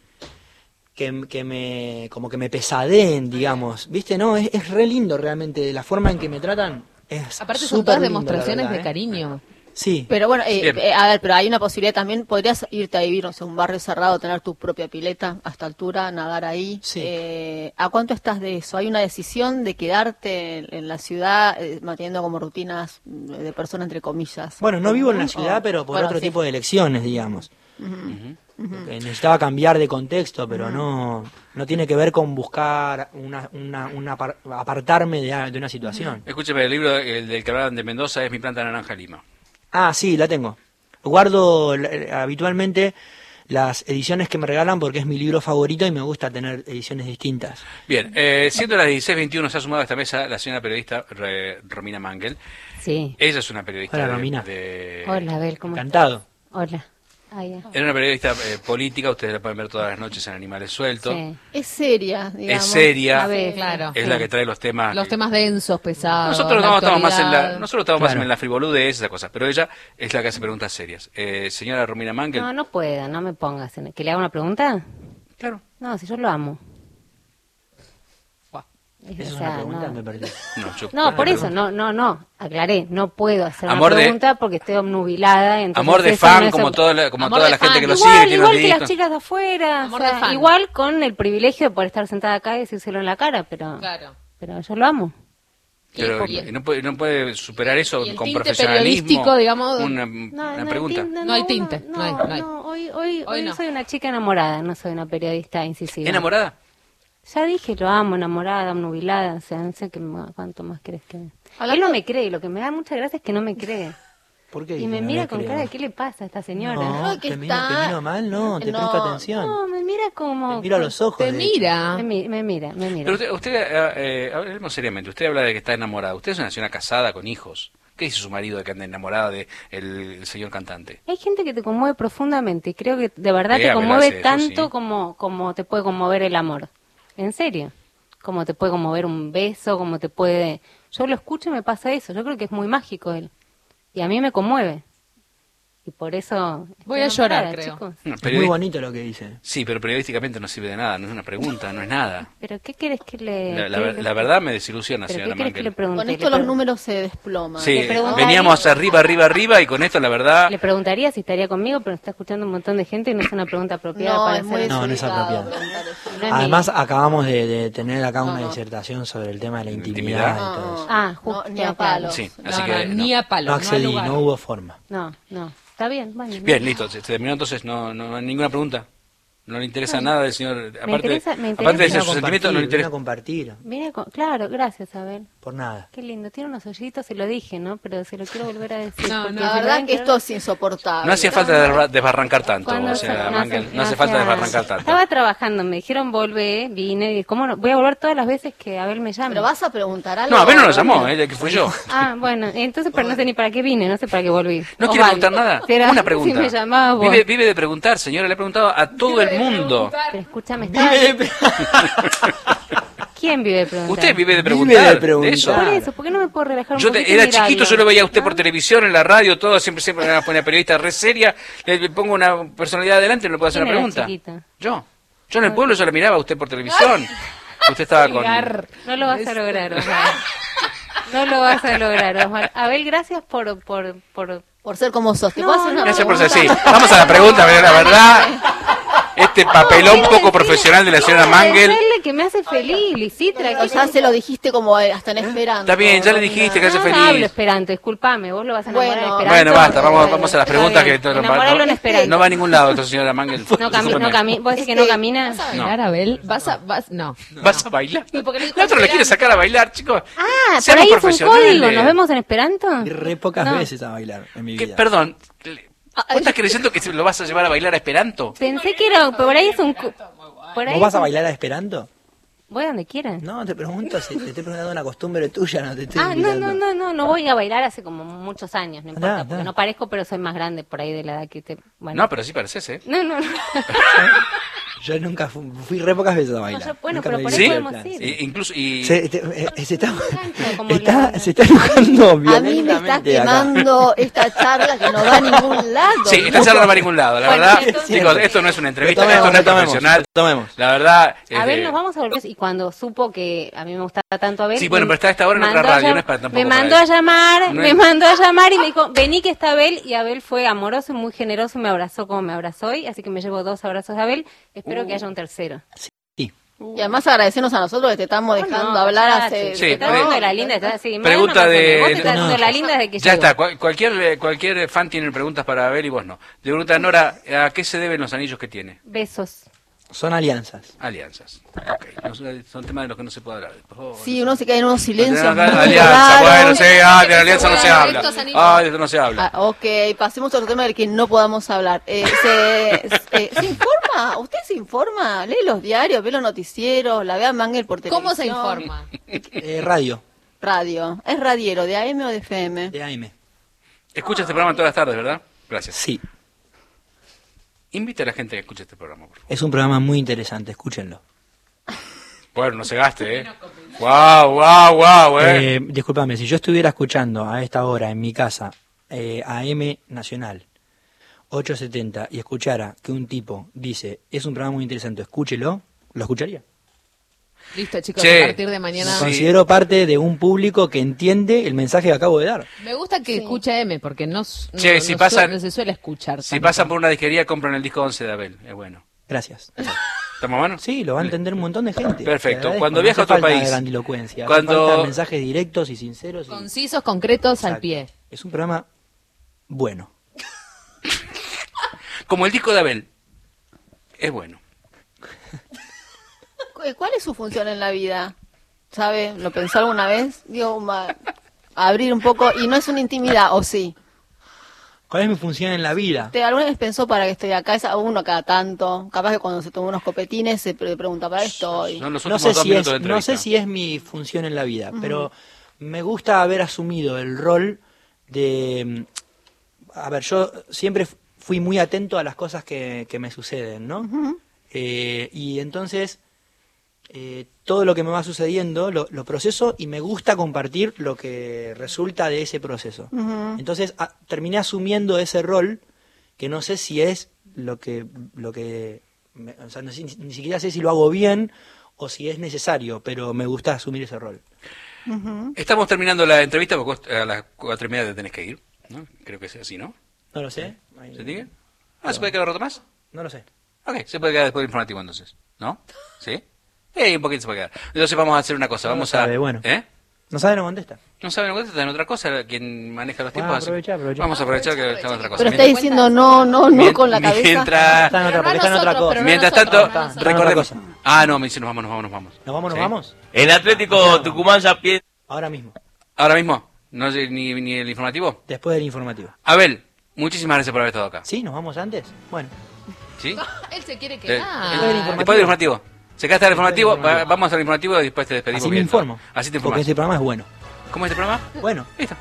que, que me, como que me pesadeen, digamos, viste, no, es, es re lindo realmente, la forma en que me tratan es Aparte son súper todas lindo, la demostraciones verdad, de ¿eh? cariño. Sí, Pero bueno, eh, Bien. eh, a ver, pero hay una posibilidad también, podrías irte a vivir, no sé, un barrio cerrado, tener tu propia pileta a esta altura, nadar ahí. Sí. Eh, ¿A cuánto estás de eso? ¿Hay una decisión de quedarte en, en la ciudad, eh, manteniendo como rutinas de persona, entre comillas? bueno, no vivo en la ¿O- ciudad, pero por bueno, otro sí. tipo de elecciones, digamos. Que necesitaba cambiar de contexto, pero no, no tiene que ver con buscar una, una, una apar- apartarme de, de una situación. Escúcheme, el libro el del que hablaban de Mendoza es Mi planta naranja lima. Ah, sí, la tengo. Guardo eh, habitualmente las ediciones que me regalan porque es mi libro favorito y me gusta tener ediciones distintas. Bien, eh, siendo las dieciséis veintiuno se ha sumado a esta mesa la señora periodista Re- Romina Mangel. Sí. Ella es una periodista Hola, de- Romina. de, Hola, Abel, ¿cómo estás? Encantado. Hola. Ah, ya. Era una periodista eh, política, ustedes la pueden ver todas las noches en Animales Sueltos. Sí. Es seria, digamos. Es seria, A ver, claro. es la que trae los temas. Los temas densos, pesados. Nosotros la no estamos más en la, actualidad. nosotros estamos más Claro. en la frivoludez, esas cosas, pero ella es la que hace preguntas serias. Eh, señora Romina Mangel. No, no puedo, no me pongas. En... ¿Que le haga una pregunta? Claro. No, si yo lo amo. Buah. Es- Esa es o una sea, pregunta, no. me perdí. No, yo- No, por Ah, eso, no, no, no, aclaré, no puedo hacer Amor una de- pregunta porque estoy obnubilada. entonces Amor de eso fan, no es como ob- toda la, como Amor toda de la gente fan. que lo Igual, sigue, tiene igual los que las discos. chicas de afuera, Amor o sea, de fan. igual con el privilegio de poder estar sentada acá y decírselo en la cara, pero, Claro. pero yo lo amo. Pero Y- y no puede, no puede superar eso y el con tinte profesionalismo. periodístico, digamos, Una, No, una no, pregunta. tinte, No hay tinte, no hay, no hay. hoy, hoy, hoy, no. soy una chica enamorada, no soy una periodista incisiva. ¿Enamorada? Ya dije, lo amo, enamorada, obnubilada, o sea, no sé qué más- cuánto más crees que... Hablando- Él no me cree, lo que me da mucha gracia es que no me cree. ¿Por qué? Y me No mira le con creo? cara de ¿qué le pasa a esta señora? No, Ay, que te, miro, está- te miro mal, no, te No. presto atención. No, me mira como... Te miro a los ojos. Te de hecho. mira. Me, mi- me mira, me mira. Pero usted, usted eh, eh, hablemos seriamente, usted habla de que está enamorada. Usted es una señora casada con hijos. ¿Qué dice su marido de que anda enamorado de el, el señor cantante? Hay gente que te conmueve profundamente y creo que de verdad Eh, te Abel conmueve hace eso, tanto sí. como, como te puede conmover el amor. En serio. Como te puede conmover un beso, como te puede... Yo lo escucho y me pasa eso. Yo creo que es muy mágico él. Y a mí me conmueve. Y por eso... estoy Voy a llorar, enamorada, creo. chicos. No, Es periodi- muy bonito lo que dice. Sí, pero periodísticamente no sirve de nada, no es una pregunta, no es nada. Pero ¿qué querés que le... La, la qué ver- le- la verdad me desilusiona, ¿Pero señora qué querés que le Mangel. pregunte? Con esto Le los pre- números se desploman. Sí, Le preguntaría- veníamos arriba, arriba, arriba y con esto la verdad... Le preguntaría si estaría conmigo, pero está escuchando un montón de gente y no es una pregunta apropiada No, para es hacer. muy No, no es desubicado apropiado. preguntar eso. No es Además, mi- acabamos de, de tener acá una No, no. disertación sobre el tema de la Intimidad. intimidad, y No, todo no. eso. Ah, justo, No, ni a claro. palos. Sí, No, así no, que... ni no. a palo, No no, accedí, al lugar. no hubo forma. No, no. Está bien, bueno. Bien, listo, se se terminó entonces, no, no hay ninguna pregunta. No le interesa nada del señor... Aparte, interesa- me aparte de interesa- ese Vino a sus sentimientos, no le compartir, vino a interesa... compartir, Mira, co- claro, gracias, Abel. por nada. Qué lindo. Tiene unos hoyitos, se lo dije, ¿no? Pero se lo quiero volver a decir. No, porque no, se La lo verdad ven que esto es insoportable. No hacía falta desbarra- desbarrancar tanto, Cuando señora se- Mangel, hace- no hace falta hacía- desbarrancar tanto. Estaba trabajando, me dijeron volvé, vine, y ¿cómo no? Voy a volver todas las veces que Abel me llame. Pero vas a preguntar algo. No, a ver, no lo llamó, eh, que fui yo. Ah, bueno, entonces pero no sé ni para qué vine, no sé para qué volví. No quiere Osvaldo, preguntar nada. ¿será? Una pregunta. Si me llamabas vos. Vive, vive de preguntar, señora. Le he preguntado a todo el mundo. Pero escúchame, estaba- Vive de, ¿quién vive de preguntar? Usted vive de Vive preguntar. de preguntar. eso. Por eso, ¿por qué no me puedo relajar un Yo te- poquito era y mirarlo? chiquito, yo lo veía a usted por ¿No? televisión, en la radio, todo. Siempre, siempre me pone periodista re seria. Le, le pongo una personalidad adelante y no le puedo hacer ¿Quién una era pregunta. chiquito? Yo. Yo en el pueblo yo la miraba a usted por televisión. Usted estaba con... No lo vas a lograr, Osvaldo. No lo vas a lograr, Osvaldo. Abel, gracias por... por, por... Por ser como sos. ¿Te No, puedo hacer una Gracias por ser pregunta? así. Vamos a la pregunta, pero la verdad... Este papelón poco profesional de la señora Mangel. Que me hace feliz, Lisitra. O ya se lo dijiste como eh, hasta en esperanto. Está bien, ya le dijiste que hace No, feliz. no hablo esperanto, disculpame, vos lo vas a enamorar Bueno. en esperanto. Bueno, basta, vamos, vamos a las Está preguntas bien, que no, enamorarlo en esperanto. no va a ningún lado esta señora Mangel. No, cami no Discúlpeme. cami ¿Vos decís que no camina? ¿Vas a bailar, Abel? ¿Vas a...? Vas... No. ¿Vas a bailar? Y porque le dijo El otro le quiere esperanto. sacar a bailar, chicos. Ah, por Seamos ahí es un profesionales. código, ¿nos vemos en esperanto? Y re pocas No. veces a bailar en mi ¿Qué? vida. Perdón, ¿vos estás creyendo que lo vas a llevar a bailar a Esperanto? Pensé que era, por ahí es un... cu- Por ahí ¿Vos vas es a un- bailar a Esperanto? Voy donde quieran. No, te pregunto si te estoy preguntando una costumbre tuya, no te estoy Ah, no, invitando. no, no, no, no voy a bailar hace como muchos años, no importa, Da, porque da. no parezco, pero soy más grande por ahí de la edad que te... Bueno. No, pero sí pareces, ¿eh? No, no, no. Yo nunca fui, fui re pocas veces a bailar. No, yo- bueno, Nunca pero me por vi ahí en el podemos plan. ir. Y- incluso, y... Se, te- eh, se está, como está- la- se está enojando A mí me está violentamente acá. quemando esta charla que no va a ningún lado. Sí, esta charla no va a ningún lado, la Bueno, verdad. entonces- Chicos, esto no es una entrevista, Retomemos, esto no es retomemos, profesional. retomemos. La verdad... A ver, este, nos vamos a volver. Y cuando supo que a mí me gustaba tanto Abel. Sí, bueno, me pero está a esta hora en mandó otra a radio, llam- no es para- tampoco Me para mandó a eso. llamar, No me es- mandó a llamar y me dijo, vení que está Abel. Y Abel fue amoroso y muy generoso, me abrazó como me abrazó hoy. Así que me llevo dos abrazos de Abel. Espero que haya un tercero. Sí. Y además agradecernos a nosotros que te estamos dejando No, hablar ya, hace... Sí, te estás pre- haciendo la linda. Estás así, Pregunta Mariano, de- Vos te estás no. haciendo la linda desde que Ya llegó. está, cual- cualquier, cualquier fan tiene preguntas para Abel y vos no. De pregunta Nora, ¿a qué se deben los anillos que tiene? Besos. Son alianzas. Alianzas. Ok, no, son temas de los que no se puede hablar. Por favor. Sí, uno se cae en unos silencios muy Alianza, raros. bueno, sí, ah, de la alianza no se Estos habla. anillos. Ah, de esto no se habla. Ah, ok, pasemos a otro tema del que no podamos hablar. Eh, se, eh, ¿Se informa? ¿Usted se informa? ¿Lee los diarios? ¿Ve los noticieros? ¿La ve a Mangel por televisión? ¿Cómo se informa? Eh, radio, Radio. ¿Es radiero? ¿De A M o de F M? de A M. Escucha este programa todas las tardes, ¿verdad? Gracias. Sí, Invite a la gente que escuche este programa, por favor. es un programa muy interesante, escúchenlo. Bueno, no se gaste, ¿eh? ¡Wow, wow, wow, eh! Eh, discúlpame, si yo estuviera escuchando a esta hora en mi casa eh, A M Nacional ochocientos setenta y escuchara que un tipo dice, es un programa muy interesante, escúchelo, lo escucharía. Listo, chicos, Che. a partir de mañana. Me Sí. considero parte de un público que entiende el mensaje que acabo de dar. Me gusta que escuche M, porque no, s- no, Che, no si su- pasan- no se suele escuchar. Si tanto. pasan por una disquería, compran el disco once de Abel. Es bueno. Gracias. ¿Estamos a mano? Sí, lo va a entender un montón de gente. Perfecto. Te agradezco, Cuando no viaja a hace otro falta país, grandilocuencia, cuando- hace falta mensajes directos y sinceros. y- Concisos, concretos, al Exacto. pie. Es un programa bueno. Como el disco de Abel. Es bueno. ¿Cu- ¿Cuál es su función en la vida? ¿Sabe? ¿Lo pensó alguna vez? Digo, ma- abrir un poco, y no es una intimidad, ¿o sí? ¿Cuál es mi función en la vida? ¿Usted alguna vez pensó para que estoy acá? Es a uno cada tanto. Capaz que cuando se toma unos copetines se pre- pregunta, ¿para qué estoy? Son los No últimos sé, dos si minutos es, de no entrevista. sé si es mi función en la vida, pero me gusta haber asumido el rol de... mm, A ver, yo siempre fu- fui muy atento a las cosas que, que me suceden, ¿no? Eh, y entonces, eh, todo lo que me va sucediendo lo, lo proceso y me gusta compartir lo que resulta de ese proceso. Entonces, a- terminé asumiendo ese rol que no sé si es lo que... Lo que me- o sea, no sé- ni, ni siquiera sé si lo hago bien o si es necesario, pero me gusta asumir ese rol. Estamos terminando la entrevista porque vos a las cuatro y media te tenés que ir. ¿No? Creo que es así, ¿no? No lo sé. ¿Se sigue? Ah, ¿se puede quedar un rato más? No lo sé. Ok, se puede quedar después del informativo entonces. ¿No? ¿Sí? Eh, un poquito se puede quedar. Entonces vamos a hacer una cosa. No lo Vamos sabe, a. bueno. ¿Eh? No sabe, no contesta. ¿No saben lo que está en otra cosa? ¿Quién maneja los tiempos? Ah, así- aprovecha, aprovecha. Vamos a aprovechar que está en otra cosa. Pero está Mientras- diciendo no, no, no mien- con la cabeza. Mientras, Está en otra, Pero no está en otra nosotros, cosa. pero no mientras nosotros, tanto, no nosotros. Está en otra recordemos. cosa. Ah, no, me dice, nos vamos, nos vamos, nos vamos. ¿Nos vamos, nos ¿Sí? vamos? El Atlético Tucumán ya piensa. Ahora mismo, Ahora mismo, no sé, ni, ni el informativo. después del informativo. Abel, muchísimas gracias por haber estado acá. ¿Sí? ¿Nos vamos antes? Bueno. ¿Sí? Él se quiere Eh, quedar. eh, Después del informativo. Se queda hasta el informativo, va- vamos al informativo y después te despedimos. Así me bien. informo. Así te Porque informas. este programa es bueno. ¿Cómo es este programa? Bueno. Listo.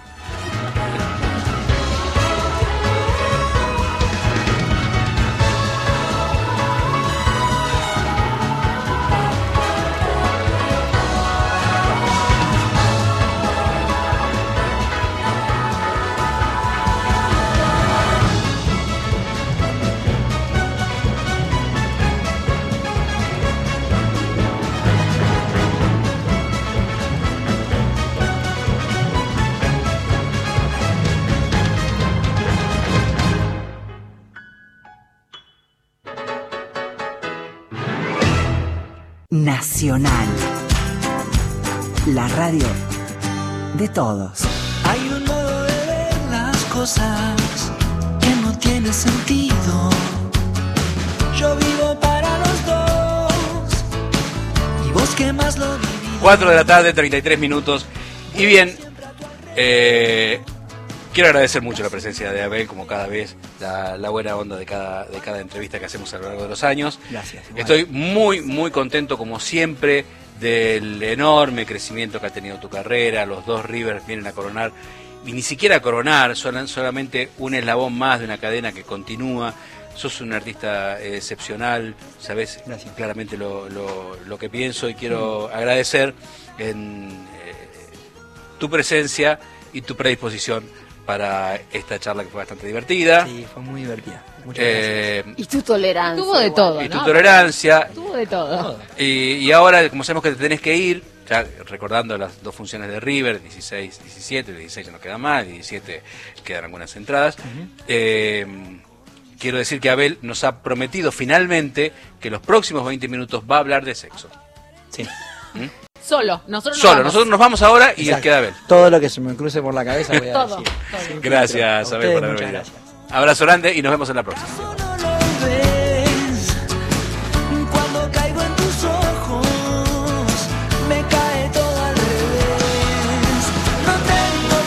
Nacional. La radio de todos. Hay un modo de ver las cosas que no tiene sentido. Yo vivo para los dos y vos que más lo vivís. cuatro de la tarde, treinta y tres minutos. Y bien, eh, quiero agradecer mucho la presencia de Abel, como cada vez, la, la buena onda de cada, de cada entrevista que hacemos a lo largo de los años. Gracias. Igual. Estoy muy, muy contento, como siempre, del enorme crecimiento que ha tenido tu carrera. Los dos Rivers vienen a coronar, y ni siquiera a coronar, son solamente un eslabón más de una cadena que continúa. Sos un artista eh, excepcional, sabés Gracias. claramente lo, lo, lo que pienso, y quiero agradecer en eh, tu presencia y tu predisposición para esta charla, que fue bastante divertida. Sí, fue muy divertida. Muchas Eh, Y tu tolerancia. Tuvo de igual. todo, y tu ¿no? tolerancia. Tuvo de todo. Y, y ahora, como sabemos que te tenés que ir, ya recordando las dos funciones de River, dieciséis, diecisiete, dieciséis ya no queda más, diecisiete quedan algunas entradas. eh, quiero decir que Abel nos ha prometido finalmente que los próximos veinte minutos va a hablar de sexo. gracias. Sí. Solo, nosotros nos Solo, vamos. nosotros nos vamos ahora y Exacto. queda Abel. Todo lo que se me cruce por la cabeza voy a Todo, decir. todo. Sin Gracias, filtro. A Abel, ustedes, por haber muchas venido. gracias. Abrazo grande y nos vemos en la próxima. No lo ves cuando caigo en tus ojos, me cae todo al revés. No tengo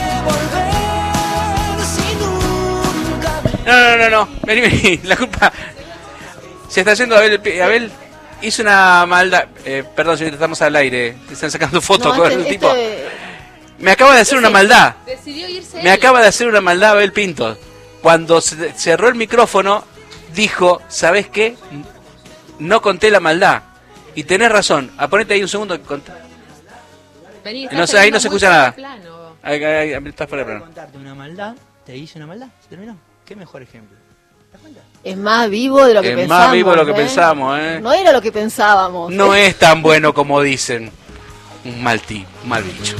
que volver si nunca me... No, no, no, no, vení, vení, la culpa se está haciendo Abel. Abel hizo una maldad. Eh, perdón, señorita, estamos al aire. Están sacando fotos No, con este- el tipo. este- Me acaba de hacer una maldad. Decidió irse Me él. acaba de hacer una maldad Abel Pintos. Cuando se cerró el micrófono, dijo, ¿sabés qué? No conté la maldad. Y tenés razón. A ponete ahí un segundo. que cont- Vení, No estás sé, ahí no teniendo se muy escucha fuera nada. de plano. Ahí, ahí, ahí, está fuera de Para plano. contarte una maldad, te hice una maldad, se terminó. ¿Qué mejor ejemplo? ¿Te das cuenta? Es más vivo de lo que Es pensábamos. más vivo de lo que ¿eh? pensamos, ¿eh? No era lo que pensábamos. No ¿eh? es tan bueno como dicen. Un mal tipo, un mal bicho.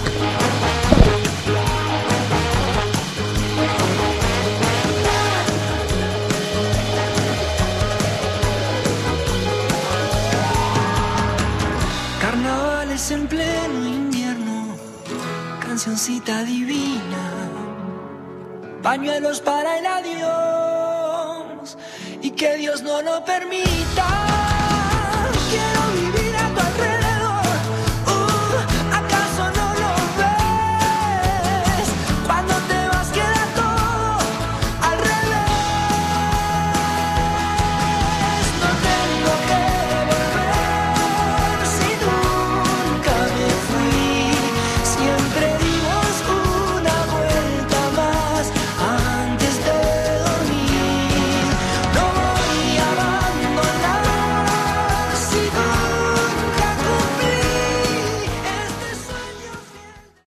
Carnavales en pleno invierno, cancioncita divina, pañuelos para el adiós y que Dios no lo permita.